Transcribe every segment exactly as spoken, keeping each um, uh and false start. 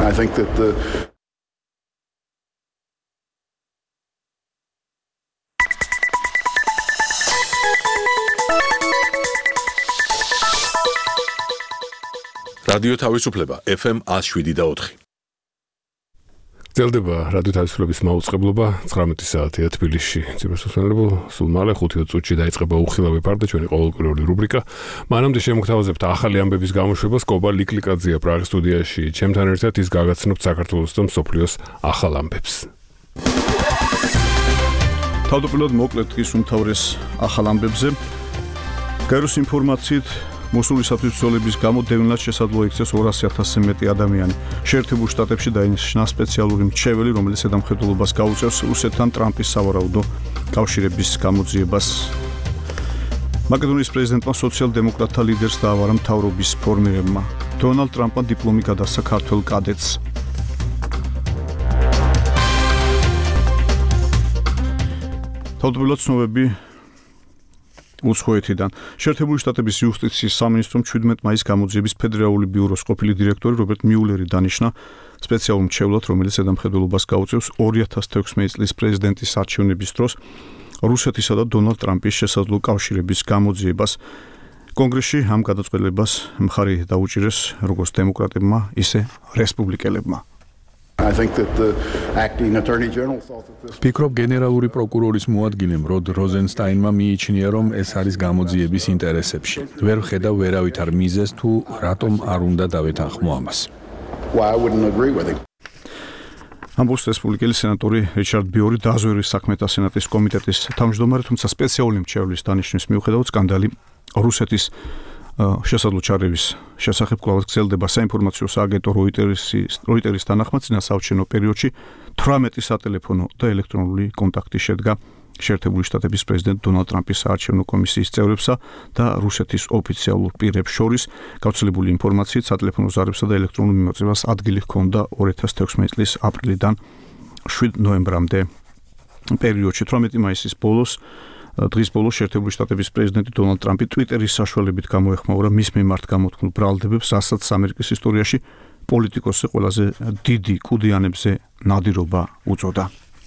I think that the რადიო თავისუფლება ეფ ემ one oh seven და four. გრძელდება რადიო თავისუფლების მაუწყებლობა ცხრამეტი საათია თბილისში. ციფროსაცმელებო სულ მალე ხუთი წუთში დაიწყება უხილავი ფარდა ჩვენი ყოველკვირეული რუბრიკა. მანამდე შემოგთავაზებთ ახალი ამბების გამოშვებას კობა ლიკლიკაძეა პრაღის სტუდიაში. ჩემთან ერთად ის გაგაცნობთ საქართველოს და მსოფლიოს ახალ ამბებს. თავდაპირველად მოკლედ დღის უმთავრეს ახალ ამბებზე. გაეროს ინფორმაციით მოსულისათვის ბრძოლების გამო დევნილად შესაძლოა იქცეს ორასი ათასზე მეტი ადამიანი. შეერთებულ შტატებში დაინიშნა სპეციალური მრჩეველი, რომელიც ზედამხედველობას გაუწევს რუსეთთან ტრამპის სავარაუდო კავშირების გამოძიებას. მაკედონიის პრეზიდენტმა სოციალ-დემოკრატთა ლიდერს დაავარა მთავრობის ფორმირებმა. დონალდ ტრამპმა დიპლომი გადასცა ქართველ კადეტს. თავდაპირველად ცნობები უცხოეთიდან. შეერთებული შტატების იუსტიციის სამინისტრომ შვიდმეტი მაისს გამოძიების ფედერალური ბიუროს ყოფილი დირექტორი რობერტ მიულერი დანიშნა სპეციალურ მრჩევლად, რომელიც ზედამხედველობას გაუწევს ორი ათას თექვსმეტი წლის პრეზიდენტის არჩევნების დროს რუსეთისა და დონალდ ტრამპის შესაძლო კავშირების გამოძიებას. კონგრესში ამ გადაწყვეტილებას მხარი დაუჭირეს როგორც დემოკრატებმა, ისე რესპუბლიკელებმა. I think that the acting attorney general thought that this ფიქრობ გენერალური პროკურორის მოადგილემ როდ როზენსტაინმა მიიჩნია, რომ ეს არის გამოძიების ინტერესებში. ვერ ხედავ ვერავითარ მიზეზს თუ რატომ არ უნდა დავეთანხმო ამას. why I wouldn't agree with it. ამბობს რესპუბლიკელი სენატორი რიჩარდ ბიორი დაზვერვის საქმეთა სენატის კომიტეტის თავმჯდომარე, თუმცა სპეციალური მრჩევლის დანიშვნის მიუხედავად სკანდალი რუსეთის შესაძლო ჩარევის შესახებ კვლავ გრძელდება. საინფორმაციო სააგენტო როიტერის როიტერის თანახმად წინა საარჩევნო პერიოდში თვრამეტი სატელეფონო და ელექტრონული კონტაქტი შედგა შეერთებული შტატების პრეზიდენტ დონალდ ტრამპის საარჩევნო კომისიის წევრებსა და რუსეთის ოფიციალურ პირებს შორის. გავრცელებული ინფორმაციით სატელეფონო ზარებსა და ელექტრონულ მიმოწევას ადგილი ჰქონდა ორი ათას თექვსმეტი წლის აპრილიდან შვიდ ნოემბრამდე პერიოდში. თვრამეტი მაისის ბოლოს დღის ბოლოს შეერთებული შტატების პრეზიდენტი დონალდ ტრამპი ტვიტერის საშუალებით გამოეხმაურა მის მიმართ გამოთქმულ ბრალდებებს, რასაც ამერიკის ისტორიაში პოლიტიკოსზე ყველაზე დიდი კუდიანებზე ნადირობა უწოდა.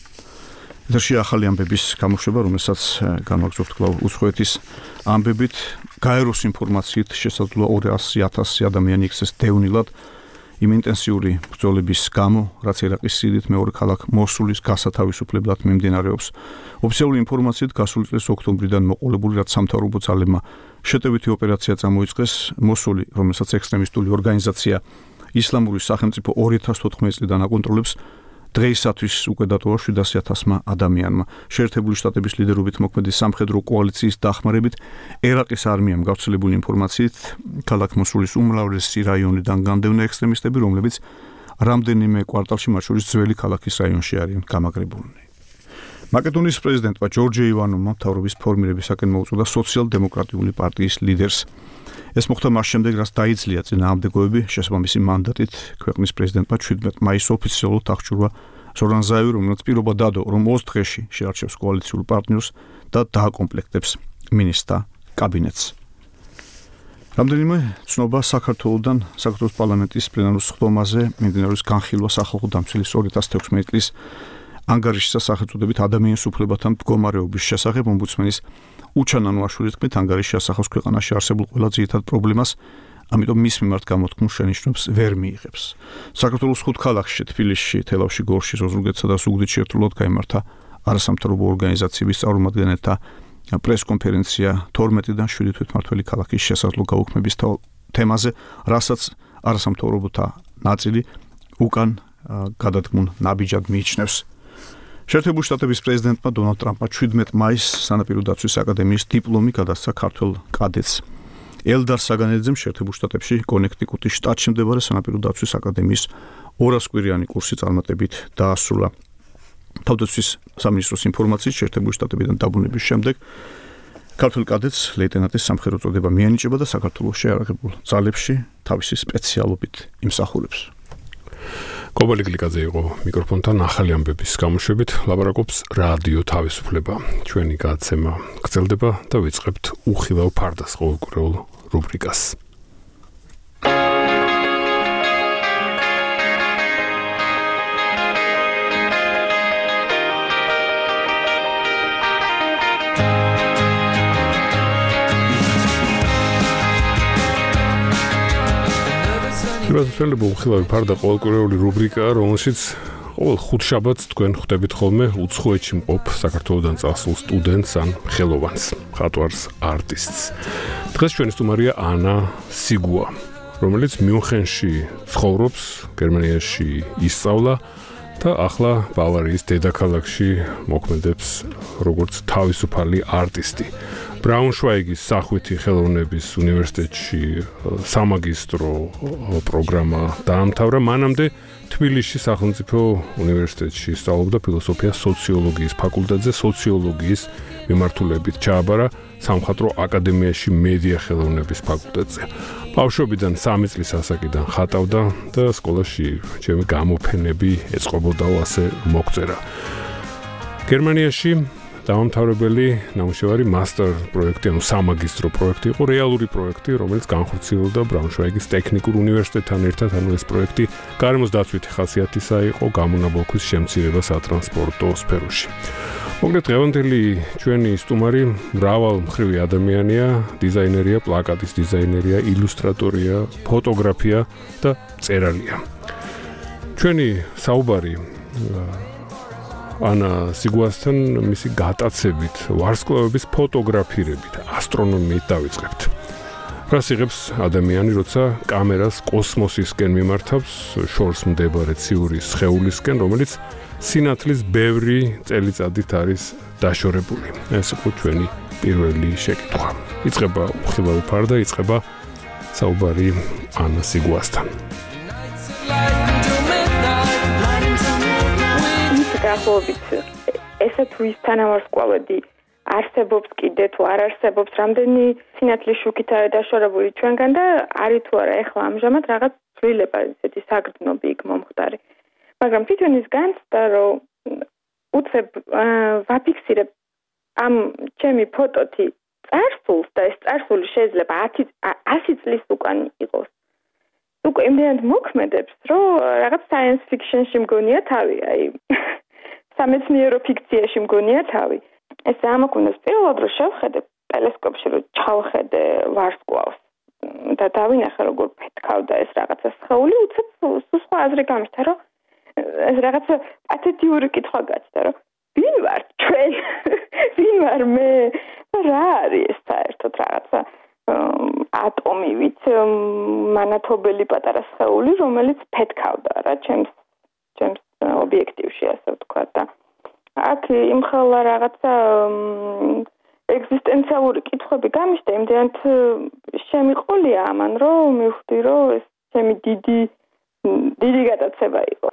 ეთერში ახალი ამბების გამოშვება, რომელსაც განვაგრძობთ კვლავ უცხოეთის ამბებით. გაეროს ინფორმაციით შესაძლოა ორასი ათასი ადამიანი იქცეს დევნილად იმ ინტენსიური ბრძოლების გამო, რაც ერაყის სიდიდით მეორე ქალაქ მოსულის გასათავისუფლებლად მიმდინარეობს. ოფიციალური ინფორმაციით გასული წლის ოქტომბრიდან მოყოლებული, რაც სამთავრობო ძალებმა შეტევითი ოპერაცია წამოიწყეს მოსული, რომელსაც ექსტრემისტული ორგანიზაცია ისლამური სახელმწიფო ორი ათას თოთხმეტი წლიდან აკონტროლებს, დღეისათვის უკვე დატოვა შვიდასი ათასმა ადამიანმა. შეერთებული შტატების ლიდერობით მოქმედი სამხედრო კოალიციის დახმარებით ერაყის არმიამ გავრცელებული ინფორმაციით ქალაქ მოსულის უმრავლესი რაიონიდან განდევნა ექსტრემისტები, რომლებიც რამდენიმე კვარტალში, მათ შორის ძველი ქალაქის რაიონში არიან გამაგრებულნი. მაკედონიის პრეზიდენტმა ჯორჯ ივანოვმა მთავრობის ფორმირებისაკენ მოუწოდა სოციალ-დემოკრატიული პარტიის ლიდერს. ეს მოხდა მას შემდეგ, რაც დაიძლია წინააღმდეგოები შესაბამისი მანდატით ქვეყნის პრეზიდენტმა შვიდმეტი მაისს ოფიციალურად აღჭურვა ზორან ზაევი, რომელიც პირობა დადო, რომ ოცი დღეში შეარჩევს კოალიციურ პარტნიორს და დააკომპლექტებს მინისტრთა კაბინეტს. რამდენიმე ცნობა საქართველოსთან საქართველოს პარლამენტის პლენარულ სხდომაზე მიმდინარეობს განხილვა სახალხო დამცველის ორი ათას თექვსმეტი წლის ანგარიშის სახელწოდებით ადამიანის უფლებათა მდგომარეობის შესახებ. ომბუდსმენის უჩანანო აშურის თქმით, ანგარიშის შესახავს ქვეყანაში არსებულ ყველა ძირითად პრობლემას, ამიტომ მის მიმართ გამოთქმულ შენიშვნებს ვერ მიიღებს. საქართველოს ხუთ ქალაქში, თბილისში, თელავში, გორში, ზუგდიდსა და ზუგდიდში ერთდროულად გაიმართა არასამთავრობო ორგანიზაციების წარმომადგენელთა პრესკონფერენცია თორმეტიდან შვიდი თვითმმართველი ქალაქის შესაძლო გაუქმების თემაზე, რასაც არასამთავრობოთა ნაწილი უკან გადადგმულ ნაბიჯად მიიჩნევს. შეერთებული შტატების პრეზიდენტმა დონალდ ტრამპმა შვიდმეტი მაისს სანაპირო დაცვის აკადემიის დიპლომი გადასცა ქართველ კადეტს. ელდარ საგანელიძემ შეერთებულ შტატებში კონექტიკუტის შტატში მდებარე სანაპირო დაცვის აკადემიის ორასკვირიანი კურსი წარმატებით დაასრულა. თავდაცვის სამინისტროს ინფორმაციით შეერთებული შტატებიდან დაბრუნების შემდეგ ქართველ კადეტს ლეიტენანტის სამხედრო წოდება მიანიჭება და საქართველოს შეიარაღებულ ძალებში თავისი სპეციალობით იმსახურებს. კობა ლიკლიკაძე იყო მიკროფონთან ახალი ამბების გამოშვებით, ლაპარაკობს რადიო თავისუფლება. ჩვენი გადაცემა გრძელდება და ვიწყებთ უხილავ ფარდას ყოველკვირეულ რუბრიკას. Რასწავლება უხილავი ფარდა ყოველკვირეული რუბრიკაა, რომელშიც ყოველ ხუთშაბათს თქვენ ხვდებით ხოლმე უცხოეთში მყოფ საქართველოდან წასულ სტუდენტს ან ხელოვანს, მხატვარს, არტისტს. დღეს ჩვენი სტუმარია ანა სიგუა, რომელიც მიუნხენში ცხოვრობს, გერმანიაში ისწავლა და ახლა ბავარიის დედაქალაქში მოქმედებს როგორც თავისუფალი არტისტი. ბრაუნშვაიგის სახვითი ხელოვნების უნივერსიტეტში სამაგისტრო პროგრამა დაამთავრა, მანამდე თბილისში სახელმწიფო უნივერსიტეტში სწავლობდა ფილოსოფიას სოციოლოგიის ფაკულტეტზე, სოციოლოგიის მიმართულებით ჩააბარა სამხატვრო აკადემიაში მედია ხელოვნების ფაკულტეტზე. ბავშვობიდან სამი წლის ასაკიდან ხატავდა და სკოლაში ჩემი გამოფენები ეწყობოდაო, ასე მოგწერა. გერმანიაში დაამთავრებელი ნამუშევარი მასტერ პროექტი, ანუ სამაგისტრო პროექტი იყო, რეალური პროექტი, რომელიც განხორციელდა ბრაუნშვაიგის ტექნიკურ უნივერსიტეტთან ერთად, ანუ ეს პროექტი გარემოს დაცვითი ხასიათისა იყო, გამონაბოლქვის შემცირება სატრანსპორტო სფეროში. მოკლედ დღევანდელი ჩვენი სტუმარი მრავალმხრივი ადამიანია, დიზაინერია, პლაკატის დიზაინერია, ილუსტრატორია, ფოტოგრაფია და მწერალია. ჩვენი საუბარი ანა სიგუასთან მისი გატაცებით, ვარსკვლავების ფოტოგრაფირებით, ასტრონომიით დავიწყებთ. რას იღებს ადამიანი, როცა კამერას კოსმოსისკენ მიმართავს, შორს მდებარე ციური სხეულისკენ, რომელიც სინათლის ბევრი წელიწადით არის დაშორებული. ეს იყო ჩვენი პირველი შეკითხვა. იწყება უხილავი ფარდა, იწყება საუბარი ანა სიგუასთან. გახლობით ესა თუ ის თანავარსკვლავედი არსებობს კიდე თუ არ არსებობს, რამდენი სინათლის შუქით არის დაშორებული ჩვენგან და არის თუ არა ეხლა ამჟამად რაღაც ცვლილება, ესეთი საგრძნობი იქ მომხდარი. მაგრამ თვითონ ის განცდა, რომ უცებ ვაფიქსირებ ამ ჩემი ფოტოთი წარსულს და ეს წარსული შეიძლება ათი წლის უკან იყოს. უკვე იმდენად მოქმედებს, რომ რაღაც science fiction-ში მგონია თავი, აი სამეცნიერო ფიქციაში მგონია თავი. ეს ამოქმედებს პირველად რომ შევხედე ტელესკოპში, რომ ჩავხედე ვარსკვლავს და დავინახე როგორ ფეთქავდა ეს რაღაცა სხეული, უცებ სხვა აზრი გამიშთა, რომ ეს რაღაცა პათეტიური კითხვა გაჩნდა, რომ ვინ ვარ ჩვენ? ვინ ვარ მე? რა არის ეს საერთოდ რაღაცა ატომი, ვით მანათობელი პატარა სხეული, რომელიც ფეთქავდა რა ჩემს ჩემს ობიექტივში, ასე ვთქვათ და აქ იმხელა რაღაცა ეგზისტენციალური კითხვები გამიშთა, იმდენად შემიყოლია ამან, რომ მივხვდი, რომ ეს ჩემი დიდი დიდი გატაცება იყო.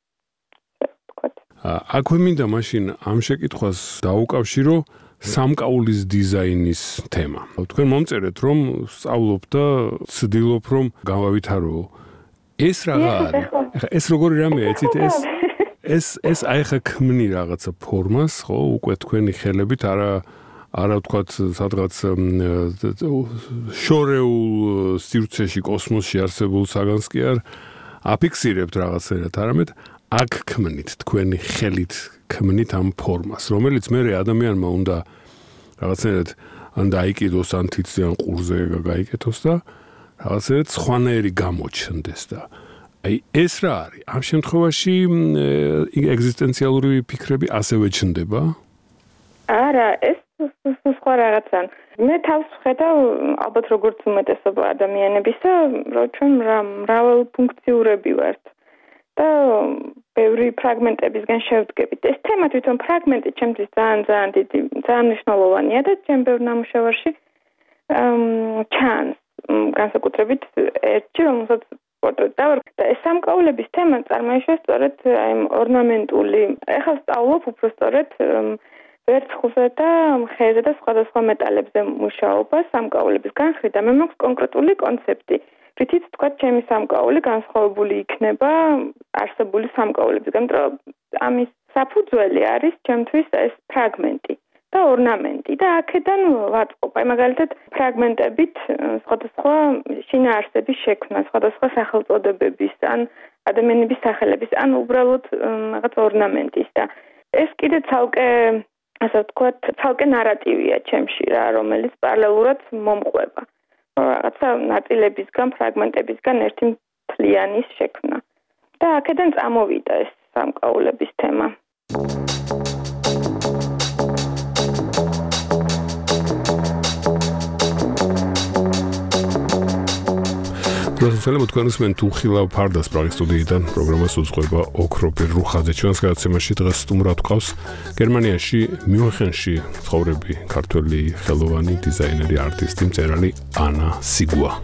აქვე მინდა მაშინ ამ შეკითხვას დაუკავშირო სამკაულის დიზაინის თემა. თქვენ მომწერეთ, რომ სწავლობ და ცდილობ, რომ გავავითარო. ეს რაღა არის? ეხლა ეს როგორი რამეა, იცით, ეს ეს ეს აი ხა ქმნი რაღაცა ფორმას, ხო, უკვე თქვენი ხელებით არა არა ვთქვათ, სადღაც შორეულ სივრცეში, კოსმოსში არსებულ საგანს კი არ აფიქსირებთ რაღაცერად, არამედ აქ ქმნით, თქვენი ხელით ქმნით ამ ფორმას, რომელიც მე ადამიანმა უნდა რაღაცერად ან დაიკიდოს, ან თითზე, ან ყურზე გაიკეთოს და რაღაცერად სხვანაირი გამოჩნდეს და აი ეს რა არის? ამ შემთხვევაში ეგზისტენციალური ფიქრები ასევე ჩნდება? არა, ეს სხვა რაღაცა. მე თავს ვხედავ, ალბათ როგორც უმეტესობა ადამიანებისა, რომ ჩვენ მრავალფუნქციურები ვართ და ბევრი ფრაგმენტებისგან შევდგებით. ეს თემა თვითონ ფრაგმენტი ჩემთვის ძალიან ძალიან დიდი, ძალიან მნიშვნელოვანია და ჩემ ბევრ ნამუშევარში ჩანს, განსაკუთრებით ერთი, რომელსაც პორტრეტი დავარქვა და ეს სამკაულების თემა წარმოიშვა სწორედ აი ორნამენტული. ეხლა სწავლობ უფრო სწორედ ვერცხლზე და ხეზე და სხვადასხვა მეტალებზე მუშაობა სამკაულების განხრით და მე მაქვს კონკრეტული კონცეფტი. რითიც თქვა ჩემი სამკაული განსხვავებული იქნება არსებული სამკაულებისგან, რომ ამის საფუძველი არის ჩემთვის ეს ფრაგმენტი და ორნამენტი და აქედან ვაწყობ. აი მაგალითად ფრაგმენტებით სხვადასხვა შინაარსების შექმნა, სხვადასხვა სახელწოდებების ან ადამიანების სახელების, ან უბრალოდ რაღაც ორნამენტის და ეს კიდე ცალკე ასე ვთქვათ, ცალკე ნარატივია ჩემში რა, რომელიც პარალელურად მომყვება. რაღაცა ნაწილებისგან, ფრაგმენტებისგან ერთი მთლიანის შექმნა. და აქედან წამოვიდა ეს სამკაულების თემა. პროფესორ თქვენს მენ თუ ხილავ ფარდას პრაღის სტუდიიდან პროგრამას უძღვება ოქროპირ რუხაძე. ჩვენს გადაცემაში დღეს სტუმრად გვყავს გერმანიაში მიუნხენში ცხოვრები ქართველი ხელოვანი დიზაინერი არტისტი მწერალი ანა სიგუა.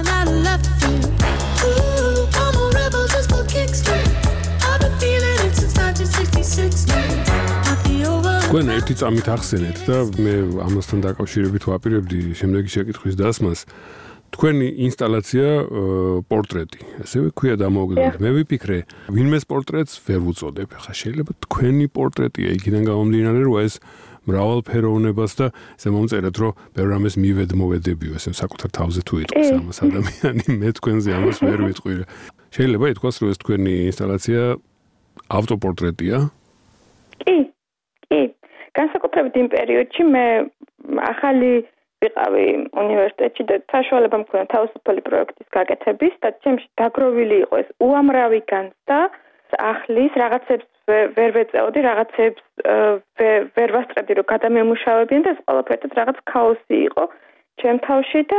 თქვენ ერთი წამით ახსენეთ და მე ამასთან დაკავშირებით ვაპირებდი შემდეგი შეკითხვის დასმას. თქვენი ინსტალაცია პორტრეტი, ასევე ქვია დამოუკიდებლად. მე ვიფიქრე, ვინმეს პორტრეტს ვერ ვუწოდებ. ხა შეიძლება თქვენი პორტრეტია იქიდან გამომდინარე, რომ ეს მრავალფეროვნებას და ესე მომწერეთ, რომ ბევრ რამეს მივედმოვედებიო, ესე საკუთარ თავზე თუ იტყვის ამას ადამიანი, მე თქვენზე ამას ვერ ვიტყვი. შეიძლება ითქვას, რომ ეს თქვენი ინსტალაცია ავტოპორტრეტია? კი, კი. განსაკუთრებით იმ პერიოდში მე ახალი ვიყავი უნივერსიტეტში და საშუალება მქონდა თავისუფალი პროექტის გაკეთების და ჩემში დაგროვილი იყო ეს უამრავი განცდა ახლის რაღაცებს ვერ ვეწეოდი, რაღაცებს ვერ ვასწრებდი რომ გადამემუშავებიან და ეს ყველაფერთან რაღაც ქაოსი იყო ჩემ თავში და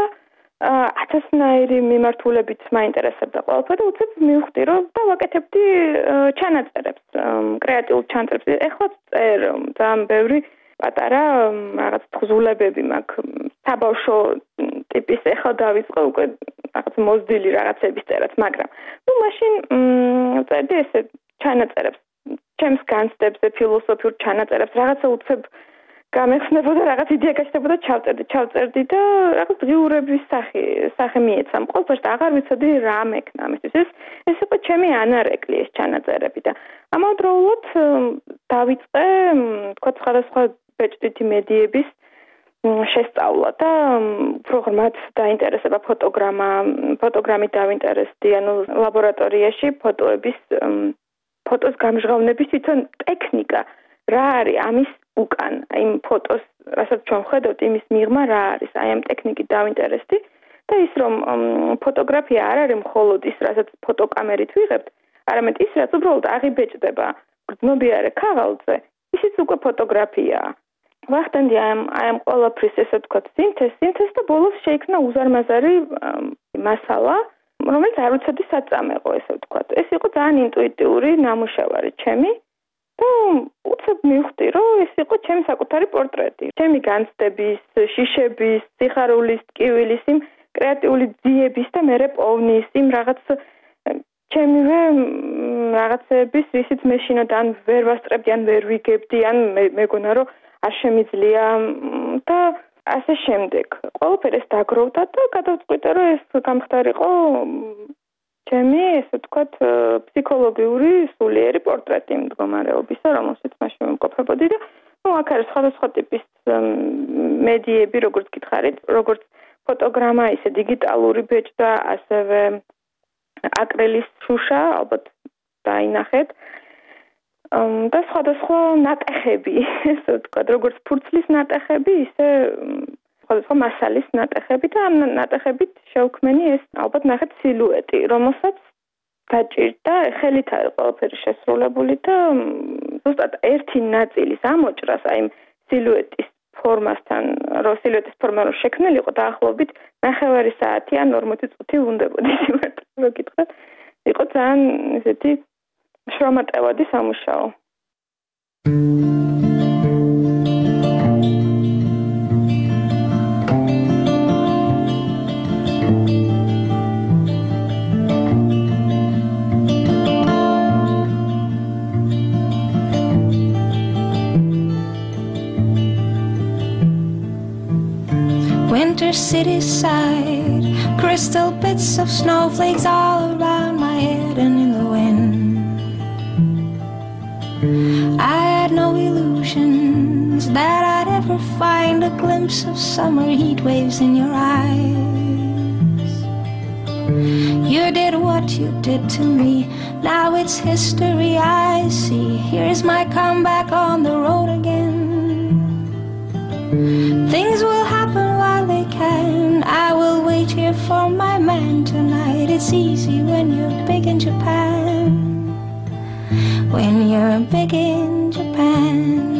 ათასნაირი მიმართულებით მაინტერესებდა ყველაფერი და უცებ მივხვდი რომ და ვაკეთებდი ჩანაწერებს, კრეატიულ ჩანაწერებს. ეხლა წერ ძალიან ბევრი პატარა რაღაც თხზულებები მაქვს საბავშვო ტიპის ეხლა დავიწყე უკვე რაღაც მოზრდილი რაღაცების წერაც, მაგრამ ნუ მაშინ წერდი ესე ჩანაწერებს, ჩემს განცდებზე, ფილოსოფიურ ჩანაწერებს, რაღაცა უცებ გამეხსნებოდა, რაღაც იდეა გაჩნდებოდა, ჩავწერდი, ჩავწერდი და რაღაც ღიურების სახე, სახე მიეცა. ყველაფერს აღარ ვიცოდი რა მექნა ამისთვის. ეს ეს იყო ჩემი ანარეკლი ეს ჩანაწერები და ამავდროულად დავიწყე, თქვა სხვადასხვა ბეჭდვითი მედიების შესწავლა და უფრო ღრმად დაინტერესება ფოტოგრამა, ფოტოგრამით დავინტერესდი, ანუ ლაბორატორიაში ფოტოების ფოტოს გამჟღავნების თვითონ ტექნიკა რა არის ამის უკან, იმ ფოტოს, რასაც ჩვენ ვხედავთ, იმის მიღმა რა არის, აი ამ ტექნიკით დავინტერესდი და ის რომ ფოტოგრაფია არ არის მხოლოდ ის, რასაც ფოტოკამერით ვიღებთ, არამედ ის, რაც უბრალოდ აღიბეჭდება გრძნობიარე ქაღალდზე, ისიც უკვე ფოტოგრაფიაა. ვახდენდი აი ამ ყველაფრის ესე ვთქვათ სინთეზს, სინთეზს და ბოლოს შეიქმნა უზარმაზარი მასალა, რომელიც არ ვიცოდი სად წამეყო, ესე ვთქვათ. ეს იყო ძალიან ინტუიტიური ნამუშევარი ჩემი და უცებ მივხვდი, რომ ეს იყო ჩემი საკუთარი პორტრეტი. ჩემი განცდების, შიშების, სიხარულის, ტკივილის, იმ კრეატიული ძიების და მერე პოვნის, იმ რაღაც ჩემივე რაღაცების, რისიც მე შინოდ ან ვერ ვასწრებდი, ან ვერ ვიგებდი, ან მეგონა, რომ არ შემიძლია და ასე შემდეგ. ყველაფერი ეს დაგროვდა და გადავწყვიტე, რომ ეს გამხდარიყო ჩემი, ესე ვთქვათ, ფსიქოლოგიური სულიერი პორტრეტი მდგომარეობისა, რომელშიც მაშინ ვიმყოფებოდი და ნუ აქ არის სხვადასხვა ტიპის მედიები, როგორც გითხარით, როგორც ფოტოგრამა, ისე დიგიტალური ბეჭდა, ასევე აკრილის შუშა, ალბათ დაინახეთ. და სხვადასხვა ნატეხები, ესე ვთქვათ, როგორც ფურცლის ნატეხები, ისე სხვადასხვა მასალის ნატეხები და ამ ნატეხებით შევქმენი ეს ალბათ ნახეთ სილუეტი, რომელსაც დაჭირდა ხელით არის ყველაფერი შესრულებული და ზუსტად ერთი ნაწილის ამოჭრას აი სილუეტის ფორმასთან, რომ სილუეტის ფორმა რო შექმნილიყო დაახლოებით ნახევარი საათი ან ორმოცი წუთი უნდებოდა სიმართლე რო გითხრათ. იყო ძალიან ესეთი შრომატევადი სამუშაო. Winter city side, crystal bits of snowflakes all around my head and in the wind. I had no illusions that I'd ever find a glimpse of summer heat waves in your eyes. You did what you did to me, now it's history I see. Here's my comeback on the road again. Things will happen while they can. I will wait here for my man tonight. It it's easy when you're big in Japan. When you're big in Japan.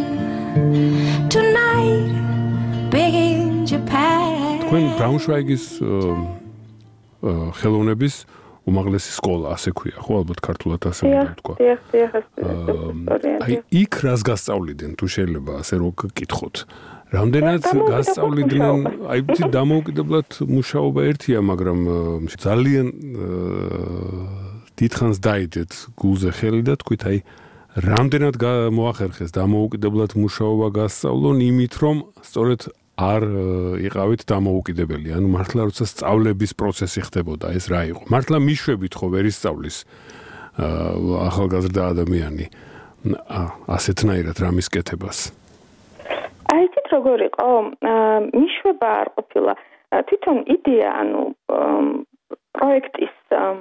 Tonight, big in Japan. თქვენ ბრაუნშვაიგის ხელოვნების უმაღლესი სკოლა ასე ქვია, ხო, ალბათ ქართულად ასე უნდა ვთქვა. დიახ, დიახ, აი, იქ რას გასწავლიდნენ, თუ შეიძლება ასე რო გკითხოთ. რამდენად გასწავლიდნენ, აი, დამოუკიდებლად მუშაობა ერთია, მაგრამ ძალიან დიდხანს დაიდეთ გულზე ხელი და თქვით, აი, რამდენად მოახერხეს დამოუკიდებლად მუშაობა გასწავლონ იმით, რომ სწორედ არ იყავით დამოუკიდებელი, ანუ მართლა როცა სწავლების პროცესი ხდებოდა, ეს რა იყო? მართლა მიშვებით ხო ვერ ისწავლის ახალგაზრდა ადამიანი ასეთნაირად რამის კეთებას? აი, იცით როგორ იყო? მიშვება არ ყოფილა. თვითონ იდეა, ანუ პროექტის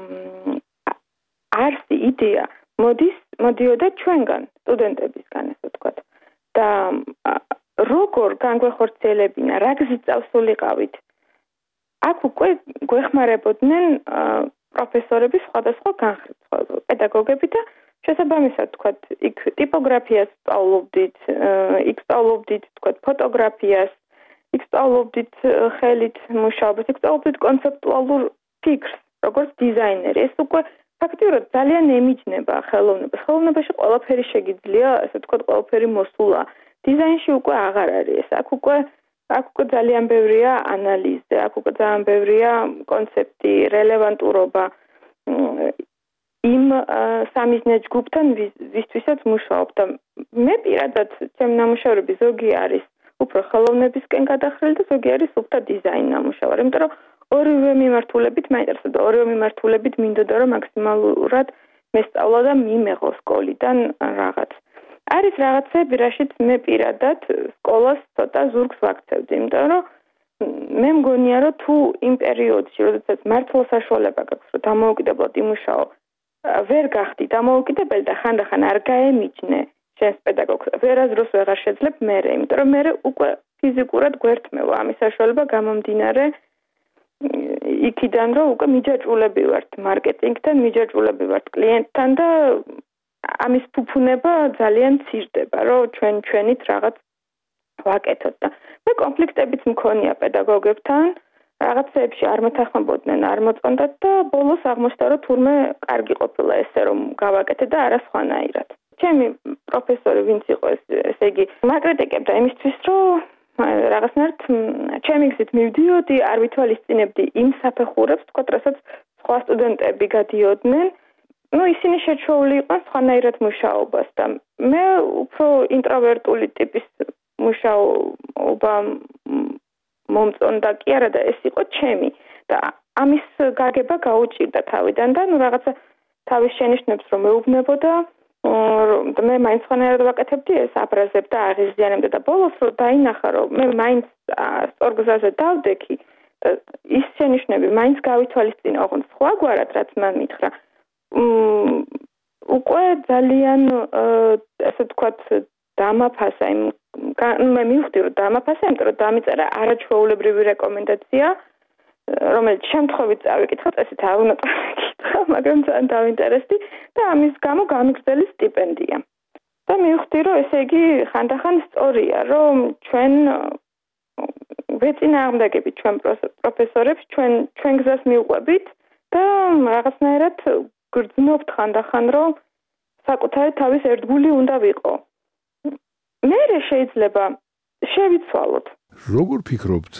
არსი იდეა მოდის, მოდიოდა ჩვენგან, სტუდენტებისგან, ესე ვთქვათ. და როგორ განგვეხორციელებინა, რა გზით წავსულიყავით. აქ უკვე გვეხმარებოდნენ პროფესორები სხვადასხვა განხრით, პედაგოგები და შესაბამისად, თქვათ, იქ ტიპოგრაფიას სწავლობდით, იქ სწავლობდით, თქვათ, ფოტოგრაფიას, იქ სწავლობდით ხელით მუშაობას, იქ სწავლობდით კონცეპტუალურ ფიქრს, როგორც დიზაინერი. ეს უკვე ფაქტიურად ძალიან ემიჯნება ხელოვნებას. ხელოვნებაში ყველაფერი შეგიძლია, ასე ვთქვათ, ყველაფერი მოსულა. დიზაინში უკვე აღარ არის. აქ უკვე აქ უკვე ძალიან ბევრია ანალიზი, აქ უკვე ძალიან ბევრია კონცეფტი, რელევანტურობა იმ სამიზნე ჯგუფთან, ვისთვისაც მუშაობ და მე პირადად ჩემი ნამუშევრები ზოგი არის უფრო ხელოვნებისკენ გადახრილი და ზოგი არის უფრო დიზაინ ნამუშევარი, იმიტომ რომ ორივე მიმართულებით მაინტერესებდა, ორივე მიმართულებით მინდოდა რომ მაქსიმალურად მესწავლა და მიმეღო სკოლიდან რაღაც. არის რაღაცები, რაშიც მე პირადად სკოლას ცოტა ზურგს ვაქცევდი, იმიტომ რომ მე მგონია, რომ თუ იმ პერიოდში, როდესაც მართლა საშუალება გაქვს, რომ დამოუკიდებლად იმუშაო, ვერ გახდი დამოუკიდებელი და ხანდახან არ გაემიჯნე შენს პედაგოგს, ვერასდროს ვეღარ შეძლებ მერე, იმიტომ რომ მერე უკვე ფიზიკურად გვერთმევა ამის საშუალება გამომდინარე იქიდან, რომ უკვე მიჯაჭვულები ვართ მარკეტინგთან, მიჯაჭვულები ვართ კლიენტთან და ამის ფუფუნება ძალიან ცირდება, რომ ჩვენ ჩვენით რაღაც ვაკეთოთ და მე კონფლიქტებიც მქონია პედაგოგებთან, რაღაცეებში არ მეთანხმებოდნენ, არ მოწონდათ და ბოლოს აღმოჩნდა, რომ თურმე კარგი ყოფილა ესე რომ გავაკეთე და არა სხვანაირად. ჩემი პროფესორი ვინც იყო ესე იგი მაკრიტიკებდა იმისთვის, რომ რაღაცნაირად ჩემი გზით მივდიოდი, არ ვითვალისწინებდი იმ საფეხურებს, თქვა, რასაც სხვა სტუდენტები გადიოდნენ. Ну, ისინი შეჩვეული იყვნენ სხვანაირად მუშაობას და მე უფრო ინტროვერტული ტიპის მუშაობა მომწონდა კი არა და ეს იყო ჩემი და ამის გაგება გაუჭირდა თავიდან და ну რაღაცა თავის შენიშვნებს რომ მეუბნებოდა და მე მაინც სხვანაირად ვაკეთებდი ეს აბრაზებ და აღიზიანებდა და ბოლოს რომ დაინახა რომ მე მაინც სწორ გზაზე დავდექი და ის შენიშვნები მაინც გავითვალისწინა ოღონდ სხვაგვარად რაც მან მითხრა უკვე ძალიან ასე ვთქვათ დამაფასა იმ მე მივხვდი რომ დამაფასა იმიტომ რომ დამიწერა არაჩვეულებრივი რეკომენდაცია რომელიც შემთხვევით წავიკითხა წესით არ უნდა წავიკითხა მაგრამ ძალიან დავინტერესდი და ამის გამო გამიგრძელი სტიპენდია და მივხვდი რომ ესე იგი ხანდახან სწორია რომ ჩვენ ვეწინააღმდეგებით ჩვენ პროფესორებს ჩვენ ჩვენ გზას მივყვებით და რაღაცნაირად გრძნობთ ხანდახან რომ საკუთარი თავის ერთგული უნდა ვიყო. მე შეიძლება შევიცვალოთ. როგორ ფიქრობთ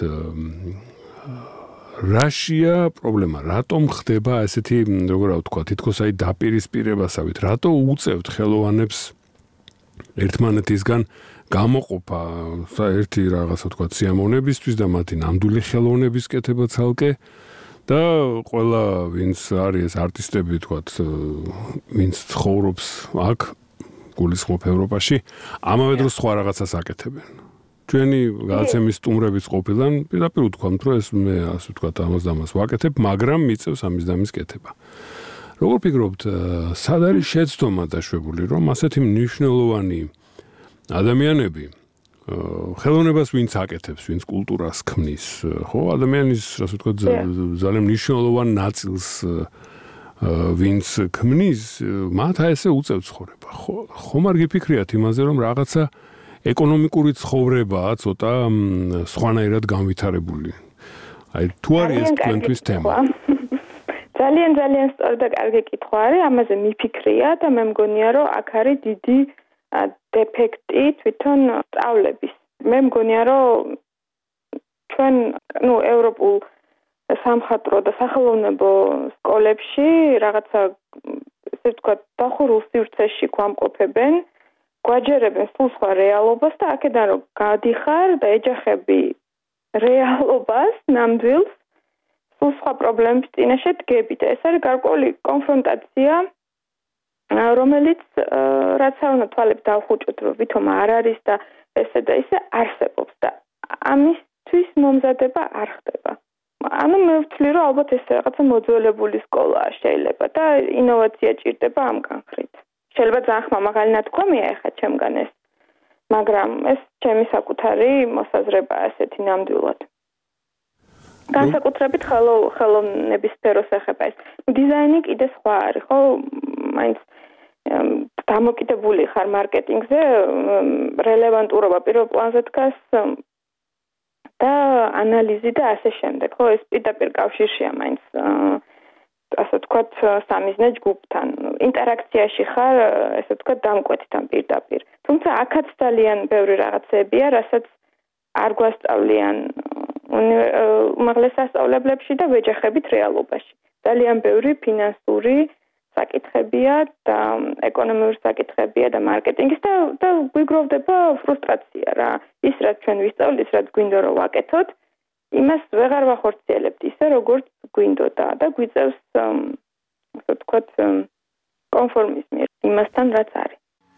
რაშია პრობლემა? რატომ ხდება ესეთი, როგორ ვთქვა, თითქოს აი დაპირისპირებასავით, რატო უწევთ ხელოვანებს ერთმანეთისგან გამოყოფა ერთი რაღაცა ვთქვა სიამოვნებისთვის და მათი ნამდვილი ხელოვნების კეთება ცალკე და ყველა ვინც არის არტისტები ვთქვათ ვინც ცხოვრობს აქ გულისხმობ ევროპაში ამავე დროს სხვა რაღაცას აკეთებენ ჩვენი გადაცემის სტუმრებიც ყოფილან პირდაპირ ვთქვამთ რომ ეს მე ასე ვთქვათ ამას და ამას ვაკეთებ მაგრამ მიწევს ამის და ამის კეთება როგორ ფიქრობთ სად არის შეცდომა დაშვებული რომ ასეთი მნიშვნელოვანი ადამიანები ხელოვნებას ვინც აკეთებს, ვინც კულტურას ქმნის, ხო, ადამიანის, ასე ვთქვათ, ძალიან მნიშვნელოვან ნაწილს ვინც ქმნის, მათ აი ესე უწევს ცხოვრება. ხო, ხომ არ გიფიქრიათ იმაზე, რომ რაღაცა ეკონომიკური ცხოვრებაა ცოტა სხვანაირად განვითარებული. აი თუ არის ეს თქვენთვის თემა. ძალიან ძალიან სწორი და კარგი კითხვა არის, ამაზე მიფიქრია და მე მგონია, რომ აქ არის დიდი დეფექტი თვითონ სწავლების. მე მგონია, რომ ჩვენ, ну, ევროპულ სამხატვრო და სახელოვნებო სკოლებში რაღაცა ესე ვთქვათ, დახურულ სივრცეში გვამყოფებენ, გვაჯერებენ სულ სხვა რეალობას და აქედან რომ გადიხარ და ეჯახები რეალობას, ნამდვილს, სულ სხვა პრობლემების წინაშე დგებით. ეს არის გარკვეული კონფრონტაცია, რომელიც რაც არ უნდა თვალებს დავხუჭოთ, რომ ვითომ არ არის და ესე და ისე არსებობს და ამისთვის მომზადება არ ხდება. ანუ მე ვთვლი, რომ ალბათ ეს რაღაცა მოძველებული სკოლაა შეიძლება და ინოვაცია ჭირდება ამ განხრით. შეიძლება ძალიან ხმამაღალი ნათქვამია ეხლა ჩემგან ეს, მაგრამ ეს ჩემი საკუთარი მოსაზრებაა ესეთი ნამდვილად. განსაკუთრებით ხელოვნების სფეროს ეხება ეს. დიზაინი კიდე სხვა არის, ხო? მაინც დამოკიდებული ხარ მარკეტინგზე, რელევანტურობა პირველ პლანზე დგას და ანალიზი და ასე შემდეგ. ხო, ეს პირდაპირ კავშირშია მაინც ასე ვთქვათ, სამიზნე ჯგუფთან. ინტერაქციაში ხარ, ესე ვთქვათ, დამკვეთთან პირდაპირ. თუმცა აქაც ძალიან ბევრი რაღაცებია, რასაც არ გვასწავლიან უმაღლეს სასწავლებლებში და ვეჯახებით რეალობაში. ძალიან ბევრი ფინანსური საკითხებია და ეკონომიური საკითხებია და მარკეტინგის და და გვიგროვდება ფრუსტრაცია რა. ის რაც ჩვენ ვისწავლით, ის რაც გვინდა რომ ვაკეთოთ, იმას ვეღარ ვახორციელებთ ისე როგორც გვინდოდა და გვიწევს ასე ვთქვათ კონფორმიზმი იმასთან რაც არის.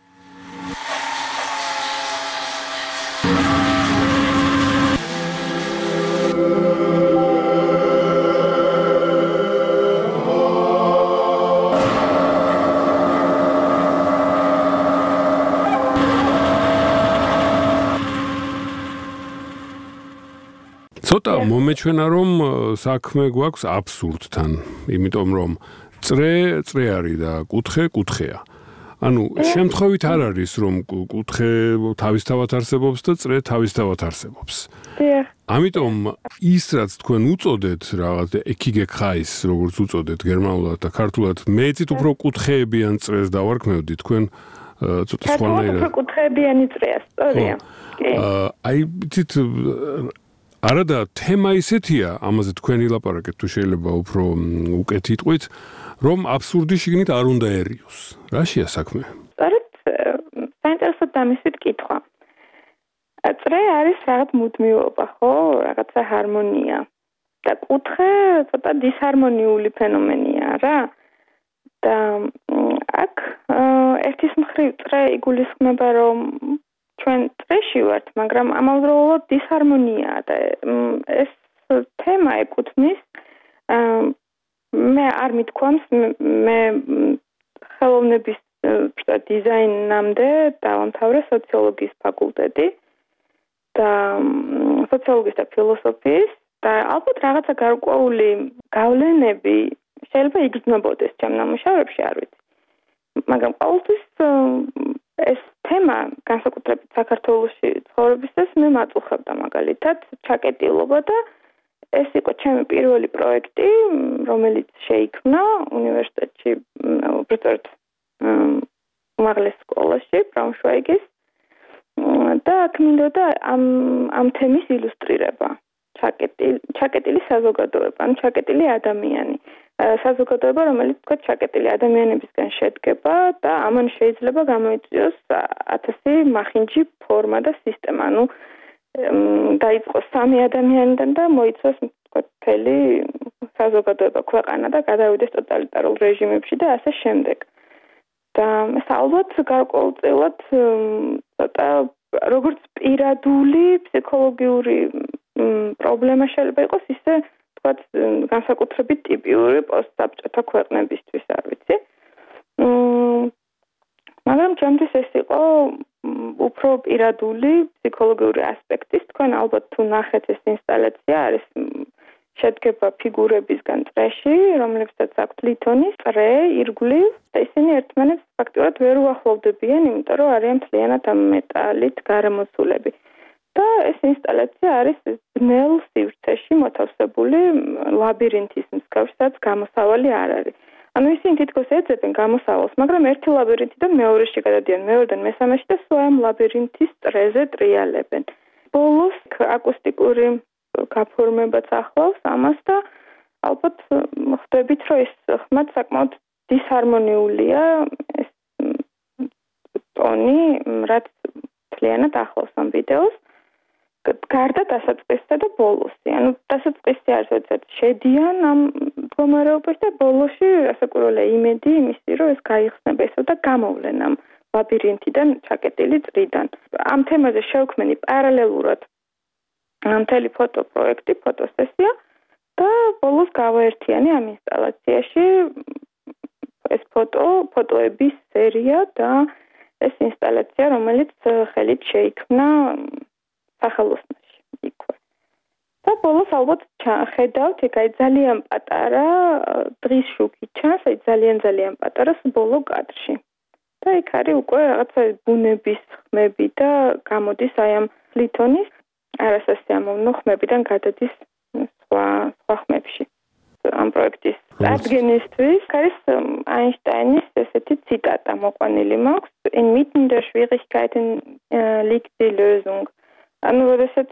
ცოტა მომეჩვენა რომ საქმე გვაქვს აბსურდთან, იმიტომ რომ წრე წრე არის და კუთხე კუთხეა. ანუ შემთხვევით არ არის რომ კუთხე თავისთავად არსებობს და წრე თავისთავად არსებობს. ამიტომ ის რაც თქვენ უწოდეთ რაღაც ეკიგექაის როგორც უწოდეთ გერმანულად და ქართულად მეცით უფრო კუთხეებიან წრეს დავარქმევდი თქვენ ცოტა სხვანაირად. უფრო კუთხეებიანი წრეა, სწორია. აი თით არადა თემა ისეთია, ამაზე თქვენ ილაპარაკეთ თუ შეიძლება უფრო უკეთ იტყვით, რომ აბსურდი შიგნით არ უნდაერიოს. რაშია საქმე? სწორედ საინტერესო დამისვით კითხვა. წრე არის რაღაც მუდმივობა, ხო? რაღაცა ჰარმონია. და კუთხე ცოტა დისჰარმონიული ფენომენია რა. და აქ ერთის მხრივ წრე იგულისხმება, რომ ჩვენ წრეში ვართ, მაგრამ ამავდროულად დისჰარმონიაა და ეს თემა ეკუთვნის მე არ მithქვამს მე ხელოვნების დიზაინამდე დავამთავრე სოციოლოგიის ფაკულტეტი და სოციოლოგიის და ფილოსოფიის და ალბათ რაღაცა გარკვეული გავლენები შეიძლება იგრძნობოდეს ჩემ ნამუშევრებში, არ ვიცი. მაგრამ ყოველთვის ეს თემა განსაკუთრებით საქართველოში ცხოვრებისას მე მაწუხებდა მაგალითად ჩაკეტილობა და ეს იყო ჩემი პირველი პროექტი, რომელიც შეიქმნა უნივერსიტეტში, უბრალოდ უმაღლეს სკოლაში, ბრაუნშვაიგის და აქ მინდოდა ამ ამ თემის ილუსტრირება. ჩაკეტილი ჩაკეტილი საზოგადოება, ანუ ჩაკეტილი ადამიანი. საზოგადოება, რომელიც თქვა ჩაკეტილი ადამიანებისგან შედგება და ამან შეიძლება გამოიწვიოს ათასი მახინჯი ფორმა და სისტემა. ანუ დაიწყო სამი ადამიანიდან და მოიცვას თქვა მთელი საზოგადოება, ქვეყანა და გადავიდეს ტოტალიტარულ რეჟიმებში და ასე შემდეგ. და ეს ალბათ გარკვეულწილად ცოტა როგორც პირადული ფსიქოლოგიური პრობლემა შეიძლება იყოს, ისე თქვათ განსაკუთრებით ტიპიური პოსტსაბჭოთა ქვეყნებისთვის, არ ვიცი. მაგრამ ჩემთვის ეს იყო უფრო პირადული ფსიქოლოგიური ასპექტის. თქვენ ალბათ თუ ნახეთ ეს ინსტალაცია არის შედგება ფიგურებისგან წრეში, რომლებსაც აქვთ ლითონის წრე, ირგვლივ და ისინი ერთმანეთს ფაქტურად ვერ უახლოვდებიან, იმიტომ რომ არიან მთლიანად ამ მეტალით გარემოცულები. და ეს ინსტალაცია არის ბნელ სივრცეში მოთავსებული ლაბირინთის მსგავსი, სადაც გამოსავალი არ არის. ანუ ისინი თითქოს ეძებენ გამოსავალს, მაგრამ ერთი ლაბირინთიდან მეორეში გადადიან, მეორედან მესამეში და სულ ამ ლაბირინთის წრეზე ტრიალებენ. ბოლოს აკუსტიკური გაფორმებაც ახლავს ამას და ალბათ ხვდებით, რომ ეს ხმად საკმაოდ დისჰარმონიულია ეს ტონი, რაც მთლიანად ახლავს ამ ვიდეოს. გარდა დასაწყისისა და ბოლოსი. ანუ დასაწყისი არის, როდესაც შედიან ამ მდგომარეობაში და ბოლოში ასაკურველია იმედი იმისი, რომ ეს გაიხსნება ესო და გამოვლენ ამ ლაბირინთიდან ჩაკეტილი წრიდან. ამ თემაზე შევქმენი პარალელურად მთელი ფოტოპროექტი, ფოტოსესია და ბოლოს გავაერთიანი ამ ინსტალაციაში ეს ფოტო, ფოტოების სერია და ეს ინსტალაცია, რომელიც ხელით შეიქმნა სახელოსნოში იქვე. და ბოლოს ალბათ ხედავთ, ეგ აი ძალიან პატარა დღის შუქი ჩანს, აი ძალიან ძალიან პატარა ბოლო კადრში. და ეგ არის უკვე რაღაცა ბუნების ხმები და გამოდის აი ამ ლითონის არასასიამოვნო ხმებიდან გადადის სხვა სხვა ხმებში. ამ პროექტის წარდგენისთვის არის აინშტაინის ესეთი ციტატა მოყვანილი მაქვს: In mitten der Schwierigkeiten liegt die Lösung. ანუ როდესაც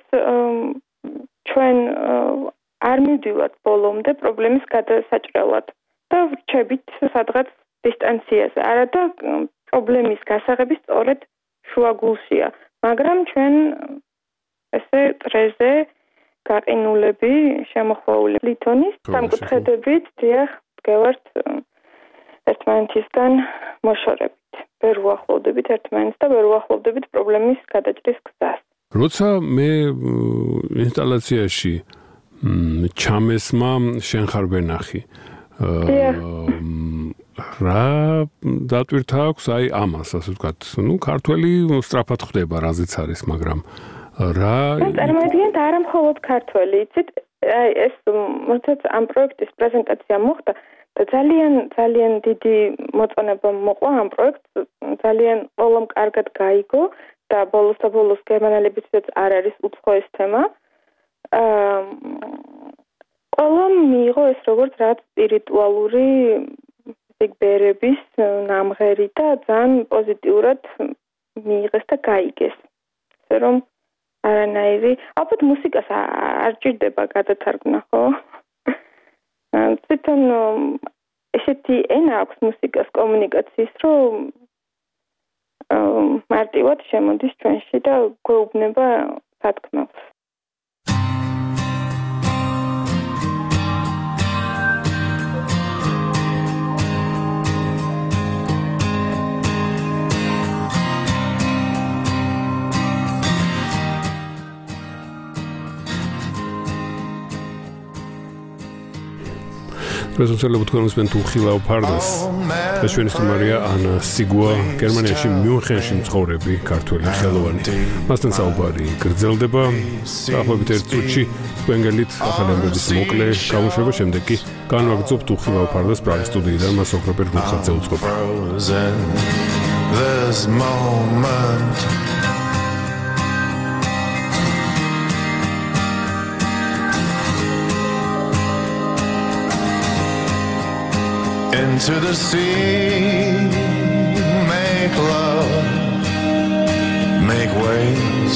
ჩვენ არ მივდივართ ბოლომდე პრობლემის გადასაჭრელად და ვრჩებით სადღაც დისტანციაზე, არა და პრობლემის გასაღები სწორედ შუაგულშია, მაგრამ ჩვენ ესე წრეზე გაყინულები შემოხვეული ლითონის სამკუთხედებით დიახ დგევართ ერთმანეთისგან მოშორებით. ვერ უახლოვდებით ერთმანეთს და ვერ უახლოვდებით პრობლემის გადაჭრის გზას. როცა მე ინსტალაციაში ჩამესმა შენ ხარ ვენახი. რა დატვირთა აქვს აი ამას, ასე ვთქვათ, ნუ ქართველი სწრაფად ხვდება რაზეც არის, მაგრამ რა წარმოიდგინეთ არა მხოლოდ ქართველი, იცით, აი ეს როდესაც ამ პროექტის პრეზენტაცია მოხდა და ძალიან ძალიან დიდი მოწონება მოყვა ამ პროექტს, ძალიან ყველამ კარგად გაიგო. და ბოლოს და ბოლოს გერმანელებიც არ არის უცხო ეს თემა. აა ყველამ მიიღო ეს როგორც რაღაც სპირიტუალური ზიგბერების ნამღერი და ძალიან პოზიტიურად მიიღეს და გაიგეს. ასე რომ არანაირი, ალბათ მუსიკას არ ჭირდება გადათარგმნა, ხო? თვითონ ესეთი ენა აქვს მუსიკას კომუნიკაციის, რომ მარტივად შემოდის ჩვენში და გვეუბნება სათქმელს. პრეზენტაცია თქვენ უსმენთ უხილავ ფარდას და ჩვენი სტუმარია ანა სიგუა, გერმანიაში მიუნხენში მცხოვრები ქართველი ხელოვანი. მასთან საუბარი გრძელდება. დაახლოებით ერთ წუთში თქვენგანით ახალი ამბების მოკლე გამოშვება, შემდეგ კი განვაგრძობთ უხილავ ფარდას პრაღის სტუდიიდან მას ოქროპერ რუხაძე უწყობა. Into the sea, make love, make waves.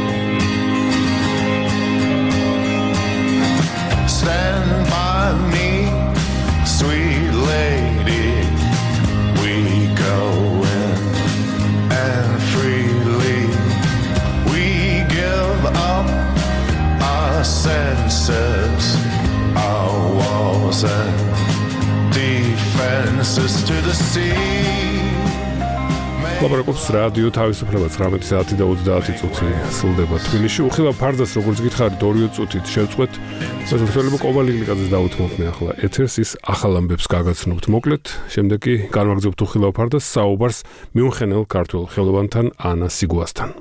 Stand by me, sweet lady. We go in and freely we give up our senses, our walls and defenses to the sea. ლაპარაკობს რადიო თავისუფლება ცხრამეტი საათი და ოცდაათი წუთი სრულდება თბილისში. უხილავ ფარდას როგორც გითხარით ორი წუთით შევწყვეთ. შესაძლოა კოვალიგლიკაძეს დაუთმობთ ახლა ეთერს ის ახალ ამბებს გაგაცნობთ მოკლედ. შემდეგ კი განვაგრძობთ უხილავ ფარდას საუბარს მიუნხენელ ქართულ ხელოვანთან ანა სიგუასთან.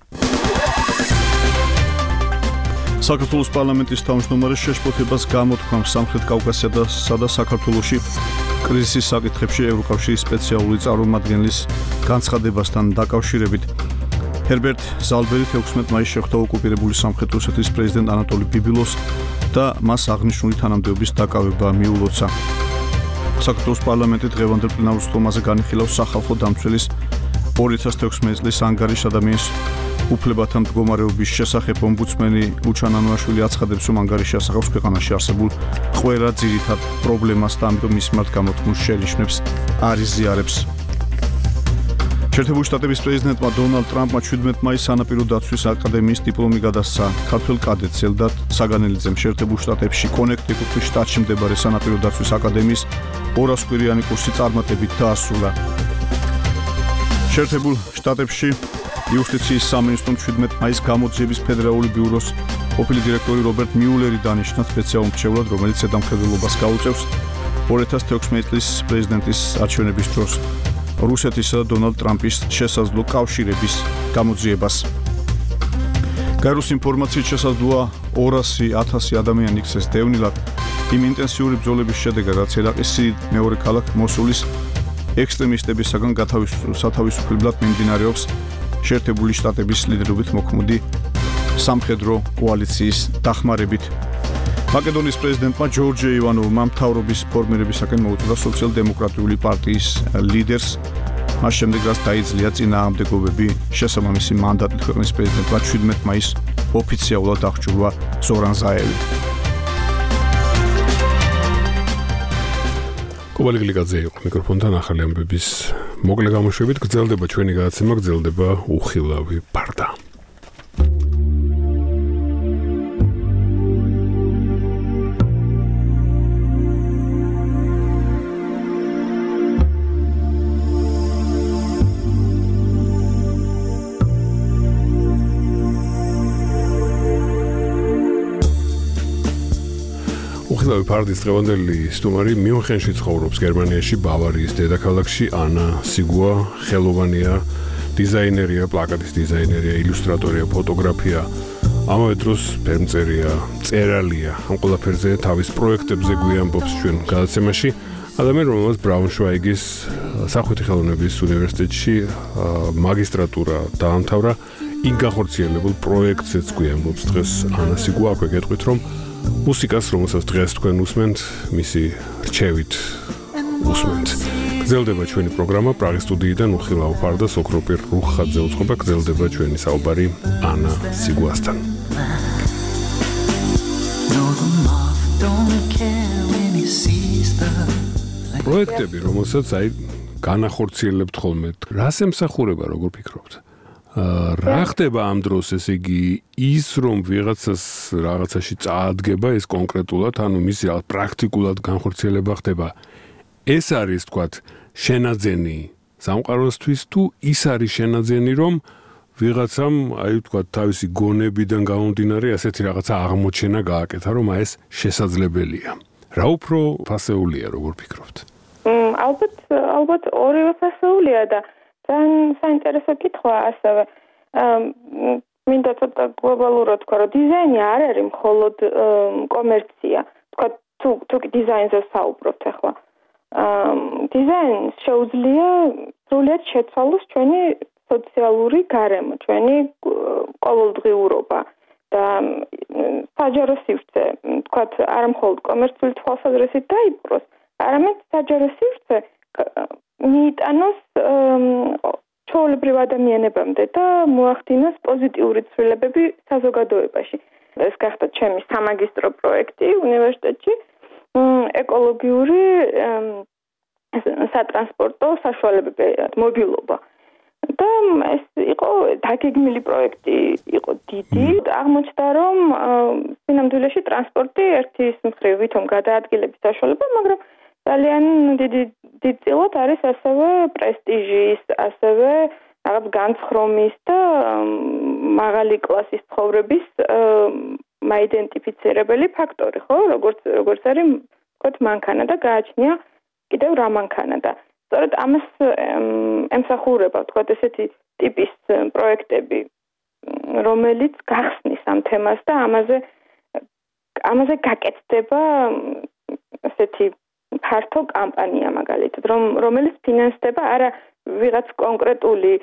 საქართველოს პარლამენტის თავმჯდომარე შეშფოთებას გამოთქვამს სამხრეთ კავკასიასა და საქართველოში კრიზისის საკითხებში ევროკავშირის სპეციალური წარმომადგენლის განცხადებასთან დაკავშირებით. ჰერბერტ ზალბერი თექვსმეტ მაისს შეხვდა ოკუპირებული სამხრეთ რუსეთის პრეზიდენტ ანატოლი ბიბილოვს და მას აღნიშნული თანამდებობის დაკავება მიულოცა. საქართველოს პარლამენტი დღევანდელ პლენარულ სხდომაზე განიხილავს სახალხო დამცველის ორი ათას თექვსმეტი წლის ანგარიშ ადამიანის უფლებათა მდგომარეობის შესახებ ომბუდსმენი ლუჩან ანუაშვილი აცხადებს, რომ ანგარიში ასახავს ქვეყანაში არსებულ ყველა ძირითად პრობლემას და ამიტომ მის მიმართ გამოთქმულ შენიშვნებს არ იზიარებს. შეერთებული შტატების პრეზიდენტმა დონალდ ტრამპმა შვიდმეტ მაისს სანაპირო დაცვის აკადემიის დიპლომი გადასცა ქართველ კადეტს ელდარ საგანელიძემ. შეერთებულ შტატებში კონექტიკუტის შტატში მდებარე სანაპირო დაცვის აკადემიის ორას კვირიანი კურსი წარმატებით დაასრულა. შეერთებულ შტატებში იუსტიციის სამინისტრომ შვიდმეტ მაისს გამოძიების ფედერალური ბიუროს ყოფილი დირექტორი რობერტ მიულერი დანიშნა სპეციალურ მრჩევლად, რომელიც ზედამხედველობას გაუწევს ორი ათას თექვსმეტი წლის პრეზიდენტის არჩევნების დროს რუსეთისა და დონალდ ტრამპის შესაძლო კავშირების გამოძიებას. გაეროს ინფორმაციით შესაძლოა ორასი ათასი ადამიანი იქცეს დევნილად იმ ინტენსიური ბრძოლების შედეგად, რაც ერაყის მეორე ქალაქ მოსულის ექსტრემისტებისაგან სათავისუფლებლად მიმდინარეობს შეერთებული შტატების ლიდერობით მოქმედი სამხედრო კოალიციის დახმარებით. მაკედონიის პრეზიდენტმა ჯორჯი ივანოვმა მთავრობის ფორმირებისაკენ მოუწოდა სოციალ-დემოკრატიული პარტიის ლიდერს, მას შემდეგ რაც დაიძლია წინააღმდეგობები შესაბამისი მანდატით ქვეყნის პრეზიდენტმა შვიდმეტ მაისს ოფიციალურად აღჭურვა ზორან ზაევი. კოვალიგლიკაძე იყო მიკროფონთან ახალი ამბების მოკლე გამოშვებით. გრძელდება ჩვენი გადაცემა, გრძელდება უხილავი ფარდა. უხილავი ფარდის დღევანდელი სტუმარი მიუნხენში ცხოვრობს, გერმანიაში, ბავარიის დედაქალაქში. ანა სიგუა ხელოვანია, დიზაინერია, პლაკატის დიზაინერია, ილუსტრატორია, ფოტოგრაფია, ამავე დროს ფერმწერია, წერალია. ამ ყველაფერზე თავის პროექტებზე გვიამბობს ჩვენ გადაცემაში. ადამიანი, რომელმაც ბრაუნშვაიგის სახვითი ხელოვნების უნივერსიტეტში მაგისტრატურა დაამთავრა, იქ განხორციელებულ პროექტზეც გვიამბობს დღეს ანა სიგუა. აქვე გეტყვით, რომ მუსიკას, რომელსაც დღეს თქვენ უსმენთ, მისი რჩევით უსმენთ. გრძელდება ჩვენი პროგრამა პრაღის სტუდიიდან უხილავ ფარდას ოქროპირ რუხხაძე უწყობა. გრძელდება ჩვენი საუბარი ანა სიგუასთან. პროექტები, რომელსაც აი განახორციელებთ ხოლმე, რას ემსახურება, როგორ ფიქრობთ? რა ხდება ამ დროს, ესე იგი, ის რომ ვიღაცას რაღაცაში წაადგება ეს კონკრეტულად, ანუ მისი რაღაც პრაქტიკულად განხორციელება ხდება. ეს არის, თქვათ, შენაძენი სამყაროსთვის თუ ის არის შენაძენი, რომ ვიღაცამ, აი, თქვათ, თავისი გონებიდან გამომდინარე, ასეთი რაღაცა აღმოჩენა გააკეთა, რომ აი ეს შესაძლებელია. რა უფრო ფასეულია, როგორ ფიქრობთ? ალბათ, ალბათ ორივე ფასეულია და ძალიან საინტერესო კითხვა ასევე. მინდა ცოტა გლობალურად თქვა, რომ დიზაინი არ არის მხოლოდ კომერცია. თქვა, თუ თუ დიზაინზე საუბრობთ ახლა. დიზაინს შეუძლია სრულად შეცვალოს ჩვენი სოციალური გარემო, ჩვენი ყოველდღიურობა და საჯარო სივრცე, თქვა, არა მხოლოდ კომერციული თვალსაზრისით დაიპყროს, არამედ საჯარო სივრცე მიიტანოს ჩვეულებრივ ადამიანებამდე და მოახდინოს პოზიტიური ცვლილებები საზოგადოებაში. ეს გახდა ჩემი სამაგისტრო პროექტი უნივერსიტეტში, ეკოლოგიური სატრანსპორტო საშუალებები, მობილობა. და ეს იყო დაგეგმილი პროექტი, იყო დიდი. აღმოჩნდა, რომ სინამდვილეში ტრანსპორტი ერთის მხრივ ვითომ გადაადგილების საშუალება, მაგრამ ძალიან დიდი დიდწილად არის ასევე პრესტიჟის, ასევე რაღაც განცხრომის და მაღალი კლასის ცხოვრების მაიდენტიფიცირებელი ფაქტორი, ხო? როგორც როგორც არის ვთქვათ მანქანა და გააჩნია კიდევ რა მანქანა და სწორედ ამას ემსახურება ვთქვათ ესეთი ტიპის პროექტები, რომელიც გახსნის ამ თემას და ამაზე ამაზე გაკეთდება ესეთი ფართო კამპანია მაგალითად, რომ რომელიც ფინანსდება არა ვიღაც კონკრეტული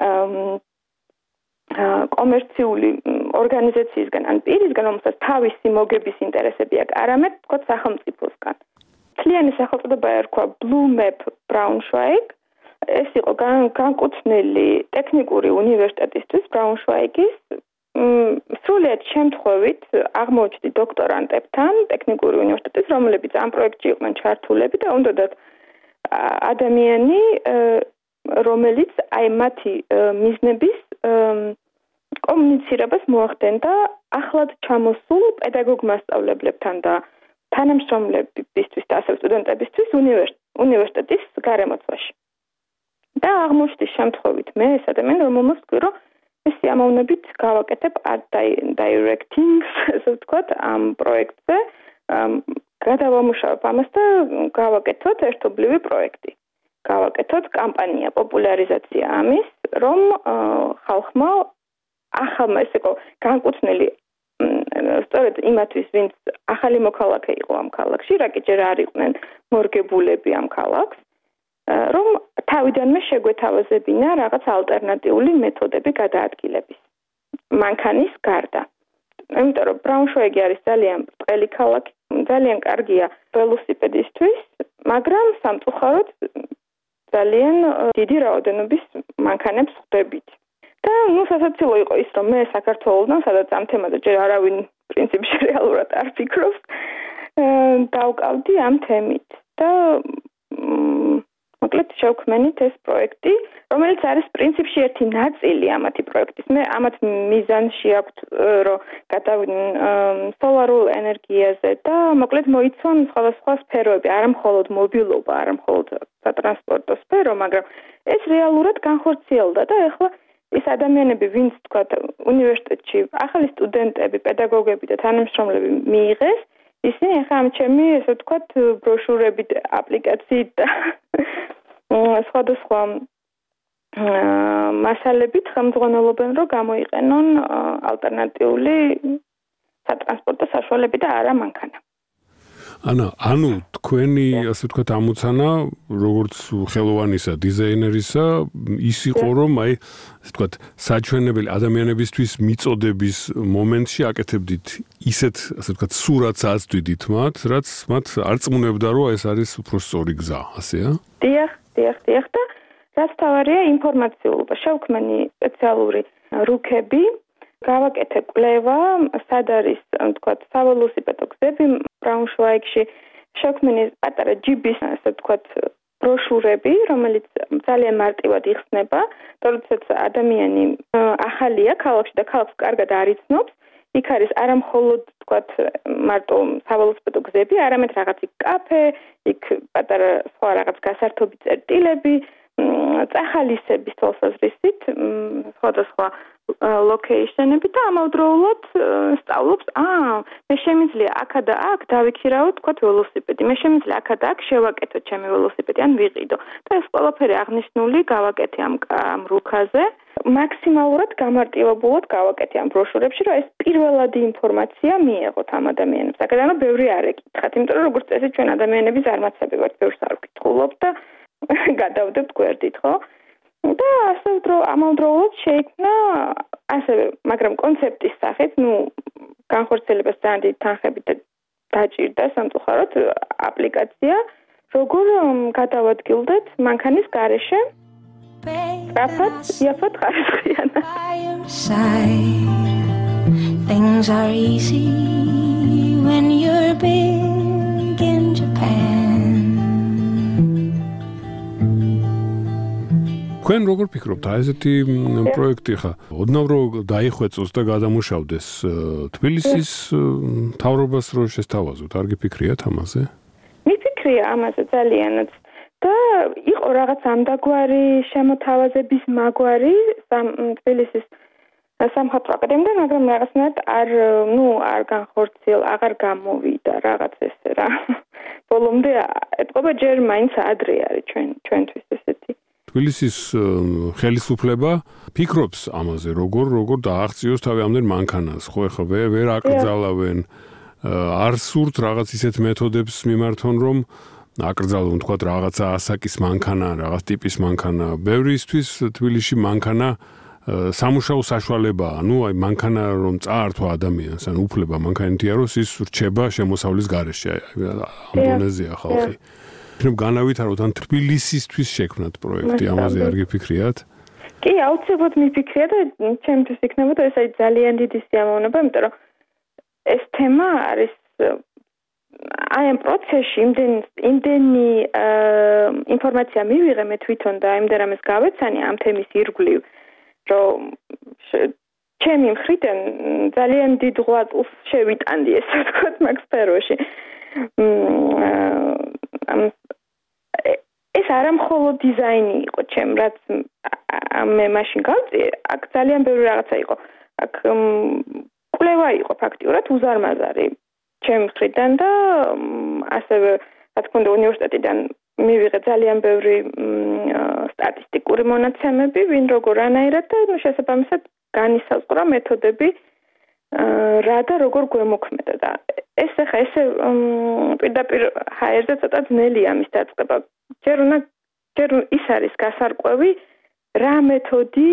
კომერციული ორგანიზაციისგან ან პირისგან, რომელსაც თავისი მოგების ინტერესები აქვს, არამედ თქო სახელმწიფოსგან. Მთლიანი სახელწოდება ერქვა Blue Map Braunschweig. ეს იყო განკუთვნილი ტექნიკური უნივერსიტეტისთვის Braunschweigis. სრულიად შემთხვევით აღმოჩნდი დოქტორანტებთან ტექნიკური უნივერსიტეტის, რომლებიც ამ პროექტში იყვნენ ჩართულები და უნდათ ადამიანი, რომელიც აი მათი მიზნების კომუნიცირებას მოახდენდა ახლად ჩამოსულ პედაგოგ-მასწავლებლებთან და თანამშრომლებისთვის და ასევე სტუდენტებისთვის უნივერსიტეტის გარემოცვაში. და აღმოჩნდი შემთხვევით მე ეს ადამიანი, რომელმაც ვთქვი, რომ ეს სიამოვნებით გავაკეთებ art directing, ასე ვთქვათ, ამ პროექტზე, გადავამუშავებ ამას და გავაკეთოთ ერთობლივი პროექტი. გავაკეთოთ კამპანია, პოპულარიზაცია ამის, რომ ხალხმა ახალმა ეს იყო განკუთვნილი სწორედ იმათვის, ვინც ახალი მოქალაქე იყო ამ ქალაქში, რა კი ჯერ არ იყვნენ მორგებულები ამ ქალაქს, რომ თავიდანვე შეგვეთავაზებინა რაღაც ალტერნატიული მეთოდები გადაადგილების. მანქანის გარდა. იმიტომ რომ ბრაუნშვაიგი არის ძალიან ბრტყელი ქალაქი, ძალიან კარგია ველოსიპედისთვის, მაგრამ სამწუხაროდ ძალიან დიდი რაოდენობის მანქანებს ხვდებით. და ნუ სასაცილო იყო ის, რომ მე საქართველოსთან, სადაც ამ თემაზე ჯერ არავინ პრინციპში რეალურად არ ფიქრობს, დავკავდი ამ თემით და მოკლედ შევქმნით ეს პროექტი, რომელიც არის პრინციპში ერთი ნაწილი ამათი პროექტის. მე ამათ მიზანში აქვთ, რომ გადავიდნენ სოლარულ ენერგიაზე და მოკლედ მოიცვან სხვადასხვა სფეროები, არა მხოლოდ მობილობა, არა მხოლოდ სატრანსპორტო სფერო, მაგრამ ეს რეალურად განხორციელდა და ეხლა ის ადამიანები, ვინც თქვა უნივერსიტეტში ახალი სტუდენტები, პედაგოგები და თანამშრომლები მიიღეს, ისინი ახლა ამ ჩემი, ესე ვთქვათ, ბროშურებით, აპლიკაციით და სხვადასხვა მასალებით ხელმძღვანელობენ, რომ გამოიყენონ ალტერნატიული სატრანსპორტო საშუალები და არა მანქანა. ანა, ანუ თქვენი, ასე ვთქვათ, ამოცანა, როგორც ხელოვანისა, დიზაინერისა, ის იყო, რომ აი, ასე ვთქვათ, საჩვენებელი ადამიანებისთვის მიწოდების მომენტში აკეთებდით ისეთ, ასე ვთქვათ, სურათს აწვდით მათ, რაც მათ არ წმუნებდა, რომ ეს არის უფრო სწორი გზა, ასეა? დიახ, დიახ, დიახ და რაც თავარია ინფორმაციულობა. შევქმენი სპეციალური რუქები, გავაკეთე კვლევა, სად არის, ვთქვათ, საველოსიპედო გზები ბრაუნშვაიგში, შევქმენი პატარა ჯიბის, ასე ვთქვათ, ბროშურები, რომელიც ძალიან მარტივად იხსნება, როდესაც ადამიანი ახალია ქალაქში და ქალაქს კარგად არ იცნობს, იქ არის არა მხოლოდ, ვთქვათ, მარტო საველოსიპედო გზები, არამედ რაღაც იქ კაფე, იქ პატარა სხვა რაღაც გასართობი წერტილები, წახალისების თვალსაზრისით, სხვადასხვა ლოკეიშენები და ამავდროულად სწავლობს, აა, მე შემიძლია აქა და აქ დავიქირავო, თქვათ, ველოსიპედი. მე შემიძლია აქა და აქ შევაკეთო ჩემი ველოსიპედი, ან ვიყიდო. და ეს ყველაფერი აღნიშნული გავაკეთე ამ ამ რუქაზე. მაქსიმალურად გამარტივებულად გავაკეთე ამ ბროშურებში, რომ ეს პირველადი ინფორმაცია მიეღოთ ამ ადამიანებს. აქედან ბევრი არ ეკითხათ, იმიტომ რომ როგორც წესი ჩვენ ადამიანები ზარმაცები ვართ, ბევრს არ ვკითხულობთ და გადავდებთ გვერდით, ხო? და ასე ამავდროულად შეიქმნა ასევე, მაგრამ კონცეპტის სახით, ну, განხორციელებას ძალიან დიდი თანხებით დაჭირდა სამწუხაროდ აპლიკაცია, როგორ გადავადგილდეთ მანქანის გარეშე სწრაფად, იაფად ხარისხიანად. Things are easy when you're big in Japan. თქვენ როგორ ფიქრობთ, აი ესეთი პროექტი ხა, ოდნავ რომ დაიხვეწოს და გადამუშავდეს თბილისის მთავრობას რო შესთავაზოთ, არ გიფიქრიათ ამაზე? მიფიქრე ფიქრია ამაზე ძალიანაც და იყო რაღაც ამდაგვარი შემოთავაზების მაგვარი თბილისის სამხატვრო აკადემიიდან, მაგრამ რაღაცნაირად არ ნუ არ განხორციელ, აღარ გამოვიდა რაღაც ესე რა. ბოლომდე ეთყობა ჯერ მაინც ადრე არის ჩვენ ჩვენთვის ესეთი. თბილისის ხელისუფლება ფიქრობს ამაზე, როგორ როგორ დააღწიოს თავი ამდენ მანქანას, ხო ეხლა ვერ აკრძალავენ, არ სურთ რაღაც ისეთ მეთოდებს მიმართონ, რომ აკრძალონ თქვა რაღაცა ასაკის მანქანა, რაღაც ტიპის მანქანა. ბევრისთვის თბილისში მანქანა სამუშაო საშუალებაა, ну აი მანქანა რომ წაართვა ადამიანს, ან უფლება მანქანითია რომ ის რჩება შემოსავლის გარეშე, ამბონეზია ხალხი. რომ განავითაროთ ან თბილისისთვის შექმნათ პროექტი, ამაზე არ გიფიქრიათ? კი, აუცილებლად მიფიქრია და ჩემთვის იქნებოდა ეს აი ძალიან დიდი სიამოვნება, იმიტომ რომ ეს თემა არის აი ამ პროცესში იმდენ იმდენი ინფორმაცია მივიღე მე თვითონ და იმდენ რამეს გავეცანი ამ თემის ირგვლივ, რომ ჩემი მხრიდან ძალიან დიდ ღვაწლს შევიტანდი, ესე ვთქვათ, მაგ სფეროში. ეს არა მხოლოდ დიზაინი იყო ჩემ, რაც მე მაშინ გავწიე, აქ ძალიან ბევრი რაღაცა იყო. აქ კვლევა იყო ფაქტიურად უზარმაზარი ჩემ მხრიდან და ასევე რა თქმა უნდა უნივერსიტეტიდან მივიღე ძალიან ბევრი სტატისტიკური მონაცემები, ვინ როგორ ანაირად და შესაბამისად განისაზღვრა მეთოდები რა და როგორ გვემოქმედა და ეს ახლა ესე პირდაპირ ჰაერზე ცოტა ძნელია ამის დაწყება. ჯერ უნდა ჯერ ის არის გასარკვევი რა მეთოდი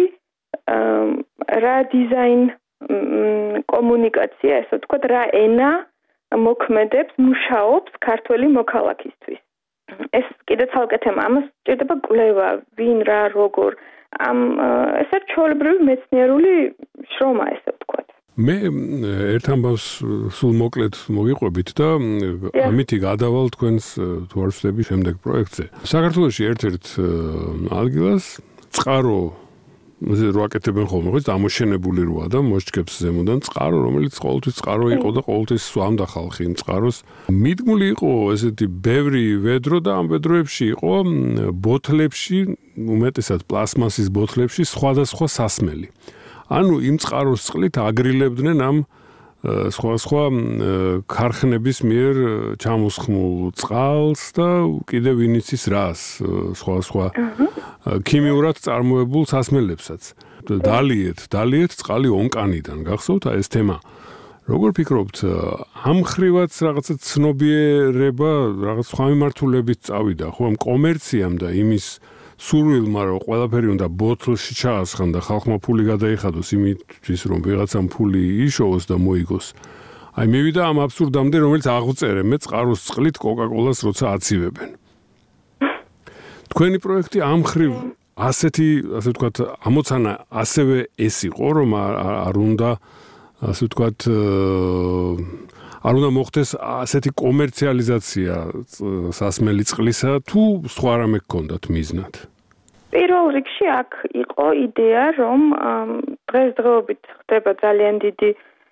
რა დიზაინ კომუნიკაცია, ესე ვთქვათ, რა ენა მოქმედებს, მუშაობს ქართველი მოქალაქისთვის. ეს კიდე ცალკე თემა, ამას სჭირდება კვლევა, ვინ რა როგორ ამ ეს არის ჩვეულებრივი მეცნიერული შრომა, ესე ვთქვათ. მე ერთ ამბავს სულ მოკლედ მოვიყვებით და ამითი გადავალ თქვენს თუ არ ვცდები შემდეგ პროექტზე. საქართველოში ერთ-ერთ ადგილას წყარო რო აკეთებენ ხოლმე, ხო, ამოშენებული როა და მოსჭკებს ზემოდან წყარო, რომელიც ყოველთვის წყარო იყო და ყოველთვის სვამდა ხალხი იმ წყაროს. მიდგმული იყო ესეთი ბევრი ვედრო და ამ ვედროებში იყო ბოთლებში, უმეტესად პლასმასის ბოთლებში სხვადასხვა სასმელი. ანუ იმ წყაროს წყლით აგრილებდნენ ამ სხვა-სხვა ქარხნების მიერ ჩამოსხმულ წყალს და კიდევ ვინ იცის რას, სხვა-სხვა ქიმიურად წარმოებულ სასმელებსაც. დალიეთ, დალიეთ წყალი ონკანიდან, გახსოვთ ეს თემა. როგორ ფიქრობთ, ამ ხრივაც რაღაცა ცნობიერება, რაღაც სხვა მიმართულებით წავიდა, ხო, ამ კომერციამ და იმის სურვილმა, რომ ყველაფერი უნდა ბოთლში ჩაასხან და ხალხმა ფული გადაიხადოს იმისთვის, რომ ვიღაცამ ფული იშოვოს და მოიგოს. აი მივიდა ამ აბსურდამდე, რომელიც აღვწერე მე წყაროს წყლით კოკა-კოლას როცა აცივებენ. თქვენი პროექტი ამ ხრივ ასეთი, ასე ვთქვათ, ამოცანა ასევე ეს იყო, რომ არ უნდა, ასე ვთქვათ, არ უნდა მოხდეს ასეთი კომერციალიზაცია სასმელი წყლისა, თუ სხვა რამე გქონდათ მიზნად? პირველ რიგში აქ იყო იდეა, რომ დღესდღეობით ხდება ძალიან დიდი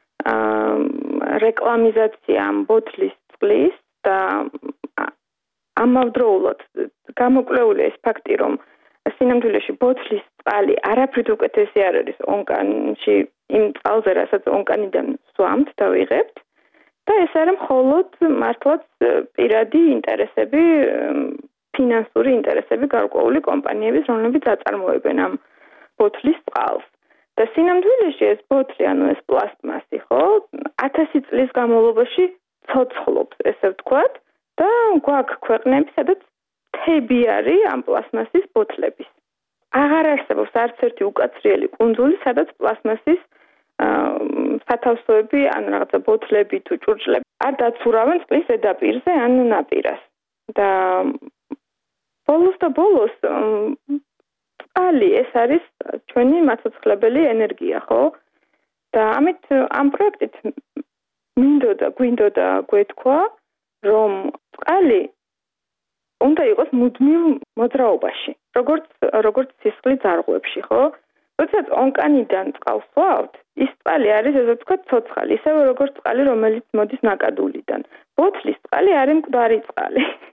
რეკლამიზაცია ამ ბოთლის წყლის და ამავდროულად გამოკვლეულია ეს ფაქტი, რომ სინამდვილეში ბოთლის წყალი არაფრით უკეთესი არ არის ონკანში, იმ წყალზე, რასაც ონკანიდან სვამთ და ვიღებთ. და ეს არის მხოლოდ მართლაც პირადი ინტერესები, ფინანსური ინტერესები გარკვეული კომპანიების, რომლებიც აწარმოებენ ამ ბოთლის წყალს. და სინამდვილეში ეს ბოთლი, ანუ ეს პლასტმასი, ხო, ათასი წლის განმავლობაში ცოცხლობს, ესე ვთქვათ, და გვაქვს ქვეყნები, სადაც თები არის ამ პლასმასის ბოთლების. აღარ არსებობს არც ერთი უკაცრიელი კუნძული, სადაც პლასმასის სათავსოები, ან რაღაცა ბოთლები თუ ჭურჭლები არ დაცურავენ წყლის ზედაპირზე, ან ნაპირას. და ბოლოს და ბოლოს წყალი ეს არის ჩვენი მაცოცხლებელი ენერგია, ხო? და ამით ამ პროექტით მინდოდა, გვინდოდა გვეთქვა, რომ წყალი უნდა იყოს მუდმივ მოძრაობაში, როგორც როგორც სისხლი ძარღვებში, ხო? როდესაც ონკანიდან წყალს ვსვავთ, ის წყალი არის, ესე ვთქვათ, ცოცხალი, ისევე როგორც წყალი, რომელიც მოდის ნაკადულიდან. ბოთლის წყალი არის მკვდარი წყალი.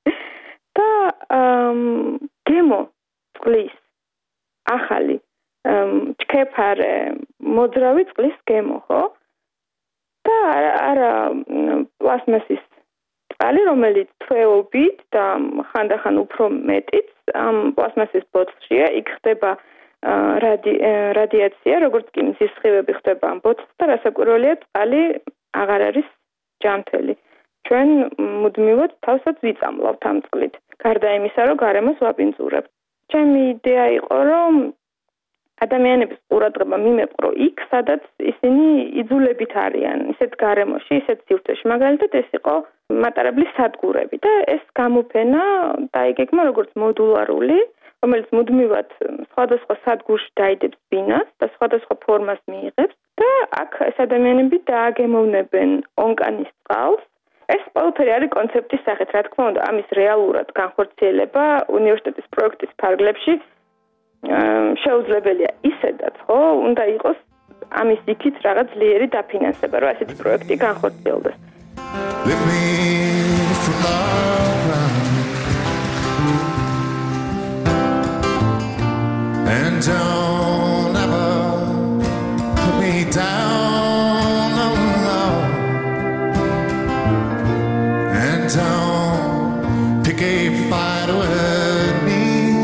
და გემო წყლის ახალი ჩქეფარე მოძრავი წყლის გემო, ხო? და არა პლასმასის წყალი, რომელიც თვეობით და ხანდახან უფრო მეტიც ამ პლასმასის ბოთლშია, იქ ხდება რადიაცია, როგორც კი მზის სხივები ხდება ამ ბოთლს და რასაკვირველია, წყალი აღარ არის ჯანმრთელი. ჩვენ მუდმივად თავსაც ვიწამლავთ ამ წყლით. გარდა იმისა, რომ გარემოს ვაპინწურებთ. ჩემი იდეა იყო, რომ ადამიანების ყურადღება მიმეყრო იქ, სადაც ისინი იძულებით არიან, ისეთ გარემოში, ისეთ სივრცეში. მაგალითად, ეს იყო მატარებლის სადგურები და ეს გამოფენა დაიგეგმა როგორც მოდულარული, რომელიც მუდმივად სხვადასხვა სადგურში დაიდებს ბინას და სხვადასხვა ფორმას მიიღებს და აქ ეს ადამიანები დააგემოვნებენ ონკანის წყალს. ეს ყველაფერი არის კონცეპტის სახით, რა თქმა უნდა, ამის რეალურად განხორციელება უნივერსიტეტის პროექტის ფარგლებში შეუძლებელია ისედაც, ხო? უნდა იყოს ამის იქით რაღაც ძლიერი დაფინანსება, რომ ასეთი პროექტი განხორციელდეს. Lift me from the ground and don't ever put me down, no, no. And don't pick a fight with me.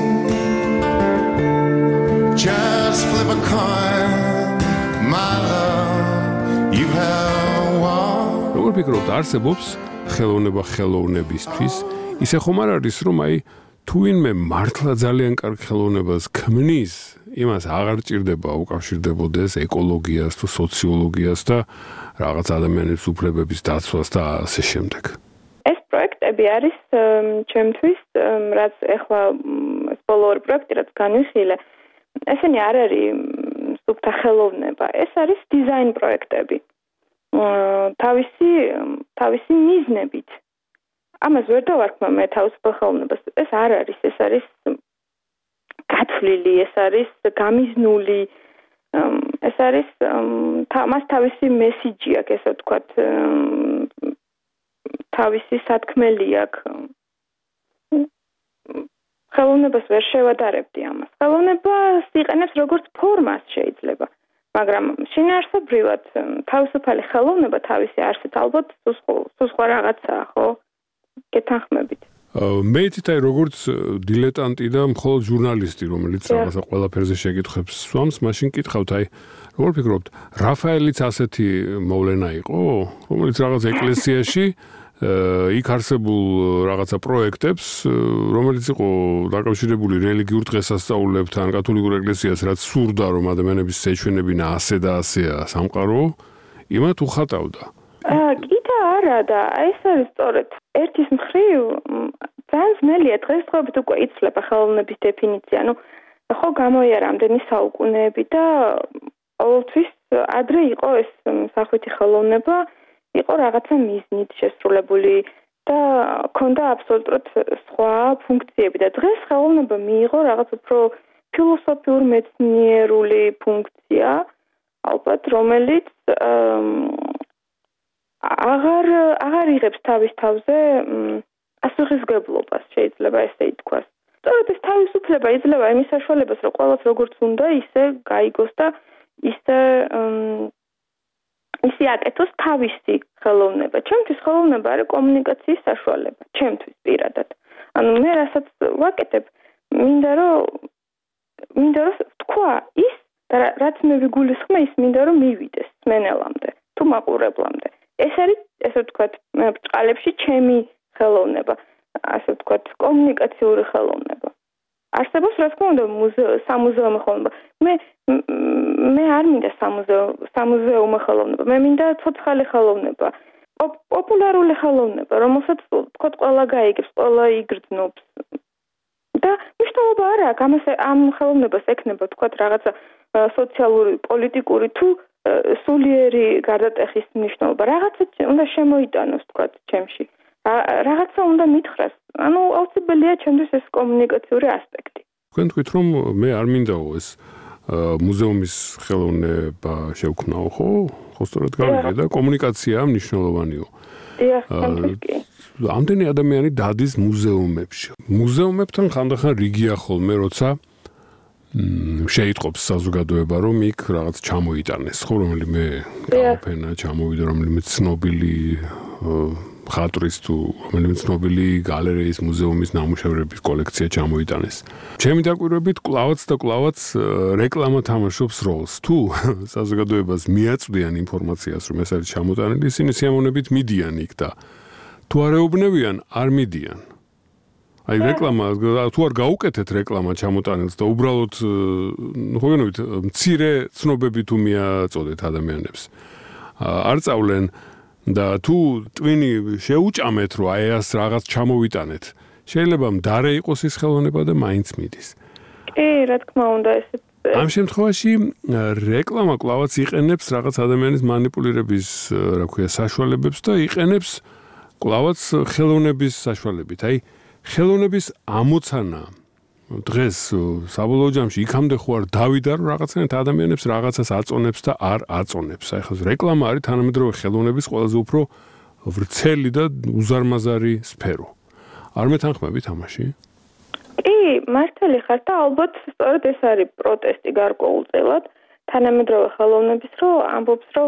Just flip a coin, my love, you have won. როგორ ფიქრობთ, არსებობს ხელოვნება ხელოვნებისთვის? ისე ხომ არ არის, რომ აი თუ ვინმე მართლა ძალიან კარგ ხელოვნებას ქმნის, იმას აღარ ჭირდება უკავშირდებოდეს ეკოლოგიას თუ სოციოლოგიას და რაღაც ადამიანების უფლებების დაცვას და ასე შემდეგ. ეს პროექტები არის ჩემთვის, რაც ეხლა ეს ბოლო ორი პროექტი, რაც განვიხილე, ესენი არ არის სუფთა ხელოვნება, ეს არის დიზაინ პროექტები. თავისი თავისი მიზნებით. ამას ვერ დავარქმევ მე თავისუფალ ხელოვნებას. ეს არ არის, ეს არის გათვლილი, ეს არის გამიზნული, ეს არის მას თავისი მესიჯი აქვს, ესე ვთქვათ, თავისი სათქმელი აქვს. ხელოვნებას ვერ შევადარებდი ამას. ხელოვნებას იყენებს როგორც ფორმას შეიძლება. მაგრამ შინაარსობრივად თავისუფალი ხელოვნება თავისი არსით ალბათ სულ სხვა რაღაცაა, ხო? გეთანხმებით. მე იცით აი როგორც დილეტანტი და მხოლოდ ჟურნალისტი, რომელიც რაღაცა ყველაფერზე შეკითხებს სვამს, მაშინ კითხავთ აი როგორ ფიქრობთ, რაფაელიც ასეთი მოვლენა იყო, რომელიც რაღაც ეკლესიაში იქ არსებულ რაღაცა პროექტებს, რომელიც იყო დაკავშირებული რელიგიურ დღესასწაულებთან, კათოლიკურ ეკლესიას, რაც სურდა, რომ ადამიანების ეჩვენებინა ასე და ასეა სამყარო, იმათ უხატავდა. კიდე არა და ეს არის სწორედ ერთის მხრივ ძალიან ძნელია დღესდღეობით უკვე იცვლება ხელოვნების დეფინიცია. ნუ ხო გამოია რამდენი საუკუნეები და ყოველთვის ადრე იყო ეს სახვითი ხელოვნება, იყო რაღაცა მიზნით შესრულებული და ქონდა აბსოლუტურად სხვა ფუნქციები და დღეს ხელოვნება მიიღო რაღაც უფრო ფილოსოფიურ მეცნიერული ფუნქცია, ალბათ, რომელიც აღარ აღარ იღებს თავის თავზე ასუხისგებლობას, შეიძლება ესე ითქვას. სწორედ ეს თავისუფლება იძლევა იმის საშუალებას, რომ ყველას როგორც უნდა, ისე გაიგოს და ისე ისე აკეთოს თავისი ხელოვნება. ჩემთვის ხელოვნება არის კომუნიკაციის საშუალება, ჩემთვის პირადად. ანუ მე რასაც ვაკეთებ, მინდა რომ მინდა რომ თქვა ის და რაც მე ვიგულისხმე, ის მინდა რომ მივიდეს სმენელამდე, თუ მაყურებლამდე. ეს არის, ესე ვთქვათ, ბჭყალებში ჩემი ხელოვნება, ასე ვთქვათ, კომუნიკაციური ხელოვნება. არსებობს, რა თქმა უნდა, სამუზეუმო ხელოვნება. მე მე არ მინდა სამუზეუმო ხელოვნება, მე მინდა ცოცხალი ხელოვნება, პოპულარული ხელოვნება, რომელსაც ვთქვათ, ყველა გაიგებს, ყველა იგრძნობს. და მნიშვნელობა არ აქვს, ამას ამ ხელოვნებას ექნება, ვთქვათ, რაღაცა სოციალური, პოლიტიკური თუ სულიერი გარდატეხის მნიშვნელობა. რაღაცა უნდა შემოიტანოს, ვთქვათ, ჩემში. რაღაცა უნდა მითხრას. ანუ აუცილებელია ჩემთვის ეს კომუნიკაციური ასპექტი. თქვენ თქვით, რომ მე არ მინდაო ეს მუზეუმის ხელოვნება შევქმნაო, ხო? ხო სწორად გავიგე და კომუნიკაცია მნიშვნელოვანიო. დიახ, თამაშს კი. ამდენი ადამიანი დადის მუზეუმებში. მუზეუმებთან ხანდახან რიგია ხოლმე, როცა შეიტყობს საზოგადოება, რომ იქ რაღაც ჩამოიტანეს, ხო, რომელიმე გამოფენა ჩამოვიდა, რომელიმე ცნობილი ხატვრის თუ რომელიმე ცნობილი გალერეის მუზეუმის ნამუშევრების კოლექცია ჩამოიტანეს. ჩემი დაკვირვებით კლავაც და კლავაც რეკლამა თამაშობს როლს. თუ საზოგადოებას მიაწვდიან ინფორმაციას, რომ ეს არის ჩამოტანილი, ისინი სიამოვნებით მიდიან იქ და თუ არ ეუბნებიან, არ მიდიან. აი რეკლამა თუ არ გაუკეთეთ რეკლამა ჩამოტანილს და უბრალოდ ხო გენობით მცირე ცნობები თუ მიაწოდეთ ადამიანებს. არ წავლენ და თუ ტვინი შეუჭამეთ, რომ აი ეს რაღაც ჩამოვიტანეთ, შეიძლება მდარე იყოს ის ხელოვნება და მაინც მიდის. კი, რა თქმა უნდა, ესეც ამ შემთხვევაში რეკლამა კლავაც იყენებს რაღაც ადამიანის მანიპულირების, რა ქვია, საშუალებებს და იყენებს კლავაც ხელოვნების საშუალებით. აი ხელოვნების ამოცანა დღეს საბოლოო ჯამში იქამდე ხო არ დავიდა, რომ რაღაცნაირად ადამიანებს რაღაცას აწონებს და არ აწონებს. აი ხო რეკლამა არის თანამედროვე ხელოვნების ყველაზე უფრო ვრცელი და უზარმაზარი სფერო. არ მეთანხმები თამაში? კი, მართალი ხარ და ალბათ სწორედ ეს არის პროტესტი გარკვეულწილად თანამედროვე ხელოვნების, რომ ამბობს, რომ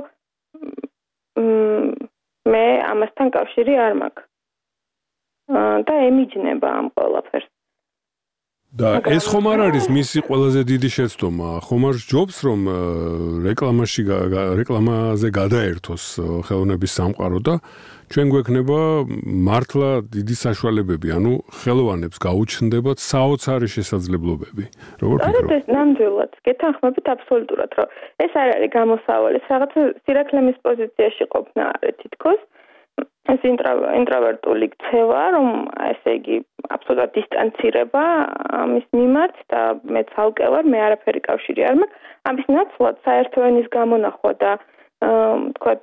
მე ამასთან კავშირი არ მაქვს. და ემიჯნება ამ ყველაფერს. და ეს ხომ არ არის მისი ყველაზე დიდი შეცდომა, ხომ არ ჯობს რომ რეკლამაში რეკლამაზე გადაერთოს ხელოვნების სამყარო და ჩვენ გვექნება მართლა დიდი საშუალებები, ანუ ხელოვანებს გაუჩნდებათ საოცარი შესაძლებლობები. როგორ ფიქრობ? არა, ეს ნამდვილად გეთანხმებით აბსოლუტურად, რომ ეს არ არის გამოსავალი, ეს რაღაც სირაქლემის პოზიციაში ყოფნა არის თითქოს. ეს ინტროვერტული ქცევა, რომ ესე იგი აბსოლუტურად დისტანცირება ამის მიმართ და მე ცალკე ვარ, მე არაფერი კავშირი არ მაქვს. ამის ნაცვლად საერთო ენის გამონახვა და თქვათ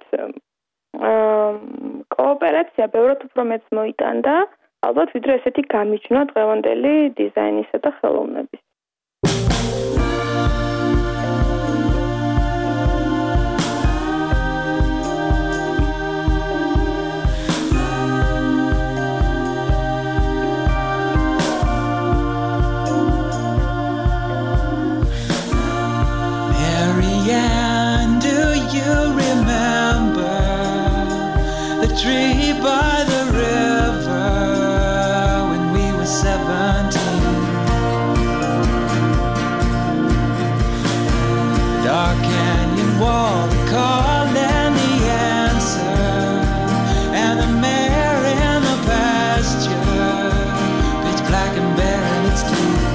კოოპერაცია ბევრად უფრო მეც მოიტანდა, ალბათ ვიდრე ესეთი გამიჯვნა დღევანდელი დიზაინისა და ხელოვნების. Tree by the river when we were seventeen. Dark canyon wall, the call and the answer, and the mare in the pasture, pitch black and bare in its teeth.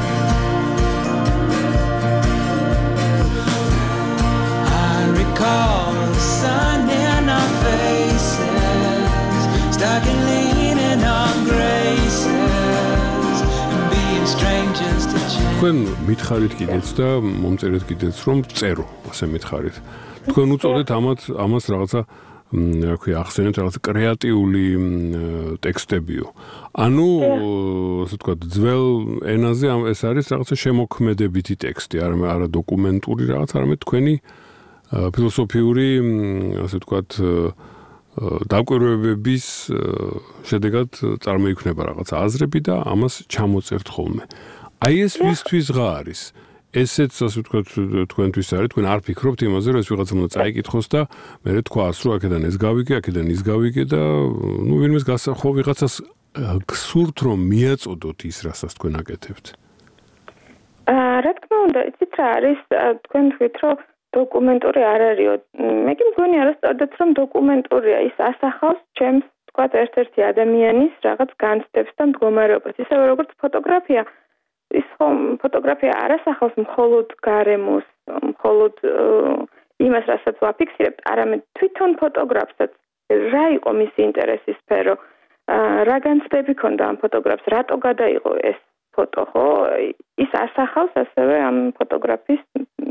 I recall the sun in our faces, stuck and leaning on graces and being strangers to change. თქვენ მითხარით კიდეც და მომწერეთ კიდეც რომ წერო, ასე მითხარით. თქვენ უწოდეთ ამათ ამას რაღაცა რა ქვია, ახსენეთ რაღაცა კრეატიული ტექსტებიო. ანუ ასე ვთქვათ, ძველ ენაზე ეს არის რაღაცა შემოქმედებითი ტექსტი, არა არა დოკუმენტური რაღაც, არამედ თქვენი ფილოსოფიური, ასე ვთქვათ, დაკვირვებების შედეგად წარმოიქმნება რაღაც აზრები და ამას ჩამოწერთ ხოლმე. აი ეს ვისთვის ღა არის? ესეც ასე ვთქვათ თქვენთვის არის, თქვენ არ ფიქრობთ იმაზე, რომ ეს ვიღაცამ უნდა წაიკითხოს და მერე თქვას, რომ აქედან ეს გავიგე, აქედან ის გავიგე და ნუ ვინმეს გასახო ვიღაცას გსურთ რომ მიაწოდოთ ის, რასაც თქვენ აკეთებთ. აა რა თქმა უნდა, იცით რა არის, თქვენ თქვით, რომ დოკუმენტური არ არისო. მე კი მგონი არასწორად რომ დოკუმენტურია, ის ასახავს ჩემს, თქვათ, ერთ-ერთი ადამიანის რაღაც განცდებს და მდგომარეობას. ისევე როგორც ფოტოგრაფია, ის ხომ ფოტოგრაფია არ ასახავს მხოლოდ გარემოს, მხოლოდ იმას, რასაც ვაფიქსირებთ, არამედ თვითონ ფოტოგრაფსაც, რა იყო მისი ინტერესის სფერო, რა განცდები ჰქონდა ამ ფოტოგრაფს, რატო გადაიღო ეს ფოტო, ხო? ის ასახავს ასევე ამ ფოტოგრაფის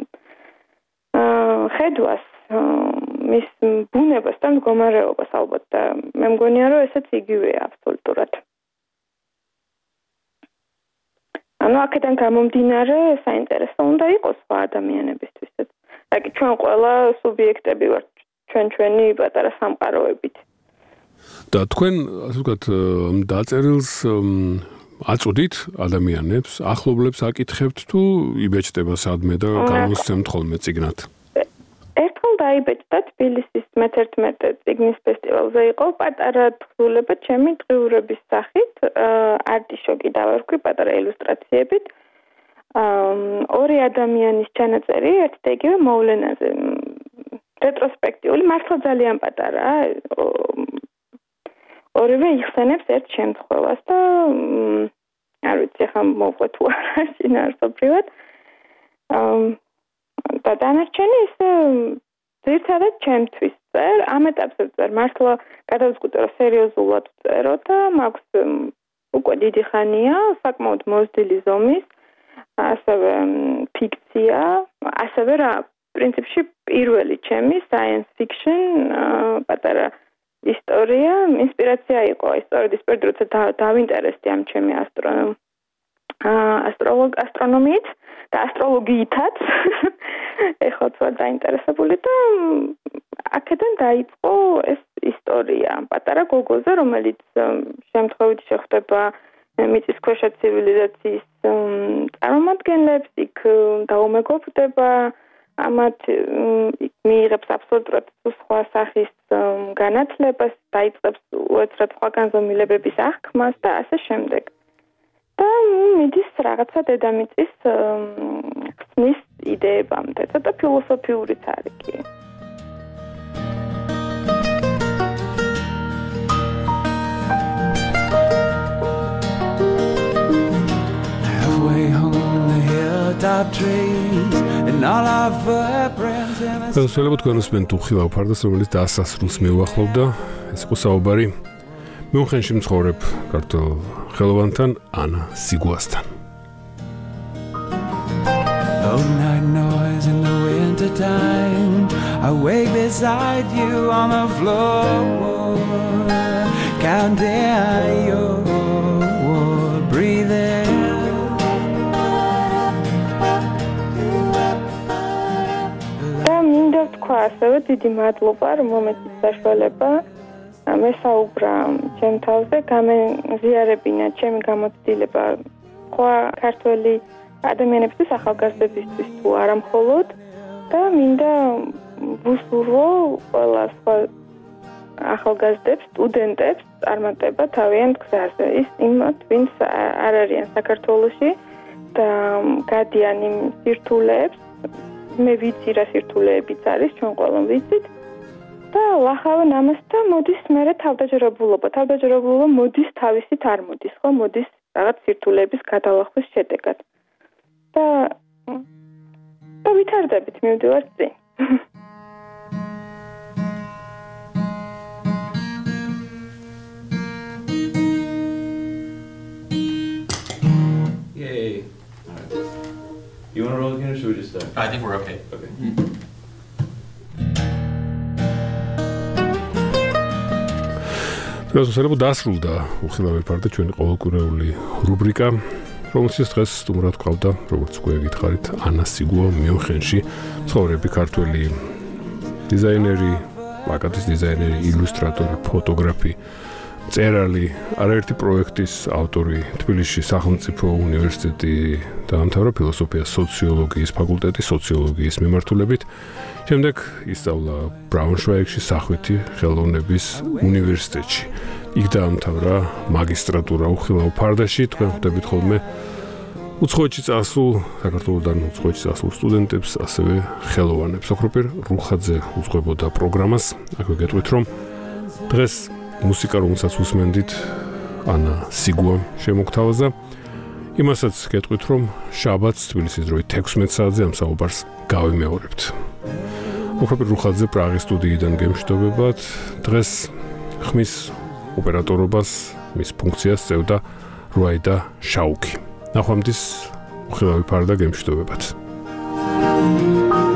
ხედვას, მის ბუნებას და მდგომარეობას ალბათ და მე მგონია რომ ესეც იგივეა აბსოლუტურად. ანუ აქედან გამომდინარე საინტერესო უნდა იყოს სხვა ადამიანებისთვისაც. რაკი ჩვენ ყველა სუბიექტები ვართ ჩვენ ჩვენი პატარა სამყაროებით. და თქვენ ასე ვთქვათ დაწერილს აწოდით ადამიანებს, ახლობლებს აკითხებთ თუ იბეჭდება სადმე და გამოსცემთ ხოლმე წიგნად? ერთხელ დაიბეჭდა თბილისის მეთერთმეტე წიგნის ფესტივალზე იყო პატარა თხზულება ჩემი დღიურების სახით, არტიშოკი დავარქვი პატარა ილუსტრაციებით. ორი ადამიანის ჩანაწერი ერთ და იგივე მოვლენაზე. რეტროსპექტიული, მართლა ძალიან პატარაა. ორივე იხსენებს ერთ შემთხვევას და არ ვიცი ახლა მოვყვე თუ არა შინაარსობრივად. და დანარჩენი ის ძირითადად ჩემთვის წერ, ამ ეტაპზე წერ, მართლა გადავწყვიტე რომ სერიოზულად ვწერო და მაქვს უკვე დიდი ხანია, საკმაოდ მოზრდილი ზომის, ასევე ფიქცია, ასევე რა პრინციპში პირველი ჩემი science fiction პატარა ისტორია, ინსპირაცია იყო ისტორიის პერიოდში, როცა დავინტერესდი ამ ჩემი ასტრონომ ასტროლოგ ასტრონომიით და ასტროლოგიითაც. ეხლა ვარ დაინტერესებული და აქედან დაიწყო ეს ისტორია პატარა გოგოზე, რომელიც შემთხვევით შეხვდება მიწისქვეშა ცივილიზაციის წარმომადგენლებს, იქ დაუმეგობრდება, ამათ მიიღებს აბსოლუტურად სხვა სახის განათლებას, დაიწყებს უეცრად სხვა განზომილებების აღქმას და ასე შემდეგ. და მიდის რაღაცა დედამიწის ხსნის იდეებამდე, ცოტა ფილოსოფიურიც არის კი. Halfway home the hilltop trees and all our footprints in the ხელშელებო თქვენ უსმენთ უხილავ ფარდას, რომელიც დასასრულს მიუახლოვდა. ეს იყო საუბარი მიუნხენში მცხოვრებ ქართულ ხელოვანთან ანა სიგუასთან. Oh, night noise in the winter time. I wake beside you on the floor, counting your breathing. და მინდა თქვა ასევე დიდი მადლობა, რომ მომეწით საშუალება მესაუბრა ჩემ თავზე, გამეზიარებინა ჩემი გამოცდილება სხვა ქართველი ადამიანებისთვის, ახალგაზრდებისთვის თუ არა მხოლოდ და მინდა ვუსურვო ყველა სხვა ახალგაზრდებს, სტუდენტებს წარმატება თავიანთ გზაზე. ის იმათ, ვინც არ არიან საქართველოში და გადიან იმ სირთულეებს, მე ვიცი რა სირთულეებიც არის, ჩვენ ყველამ ვიცით. და ლახავენ ამას და მოდის მერე თავდაჯერებულობა. თავდაჯერებულობა მოდის თავისით არ მოდის, ხო? მოდის რაღაც სირთულეების გადალახვის შედეგად. და და ვითარდებით, მივდივართ წინ. Yay. All right. You want to roll again or should we just start? I think we're okay. Okay. დღესვე დასრულდა უხილავი ფარდა ჩვენი ყოველკვირეული რუბრიკა, რომელშიც დღეს სტუმრად გვყავდა, როგორც უკვე გითხარით, ანა სიგუა მიუნხენში, მცხოვრები ქართველი დიზაინერი, პლაკატის დიზაინერი, ილუსტრატორი, ფოტოგრაფი, მწერალი, არაერთი პროექტის ავტორი, თბილისში სახელმწიფო უნივერსიტეტი დაამთავრა ფილოსოფიას სოციოლოგიის ფაკულტეტი სოციოლოგიის მიმართულებით. შემდეგ ისწავლა ბრაუნშვაიგში სახვითი ხელოვნების უნივერსიტეტში. იქ დაამთავრა მაგისტრატურა უხილავ ფარდაში. თქვენ ხვდებით ხოლმე უცხოეთში წასულ, საქართველოდან უცხოეთში წასულ სტუდენტებს, ასევე ხელოვანებს. ოქროპირ რუხაძე უძღვებოდა პროგრამას. აქვე გეტყვით, რომ დღეს მუსიკა, რომელსაც უსმენდით, ანა სიგუამ შემოგთავაზა. იმასაც გეტყვით, რომ შაბათს თბილისის დროით თექვსმეტ საათზე ამ საუბარს გავიმეორებთ. ოქროპირ რუხაძე პრაღის სტუდიიდან გემშვიდობებათ. დღეს ხმის ოპერატორობას, მის ფუნქციას წევდა რუაიდა შაუკი. ნახვამდის უხილავი ფარდა გემშვიდობებათ.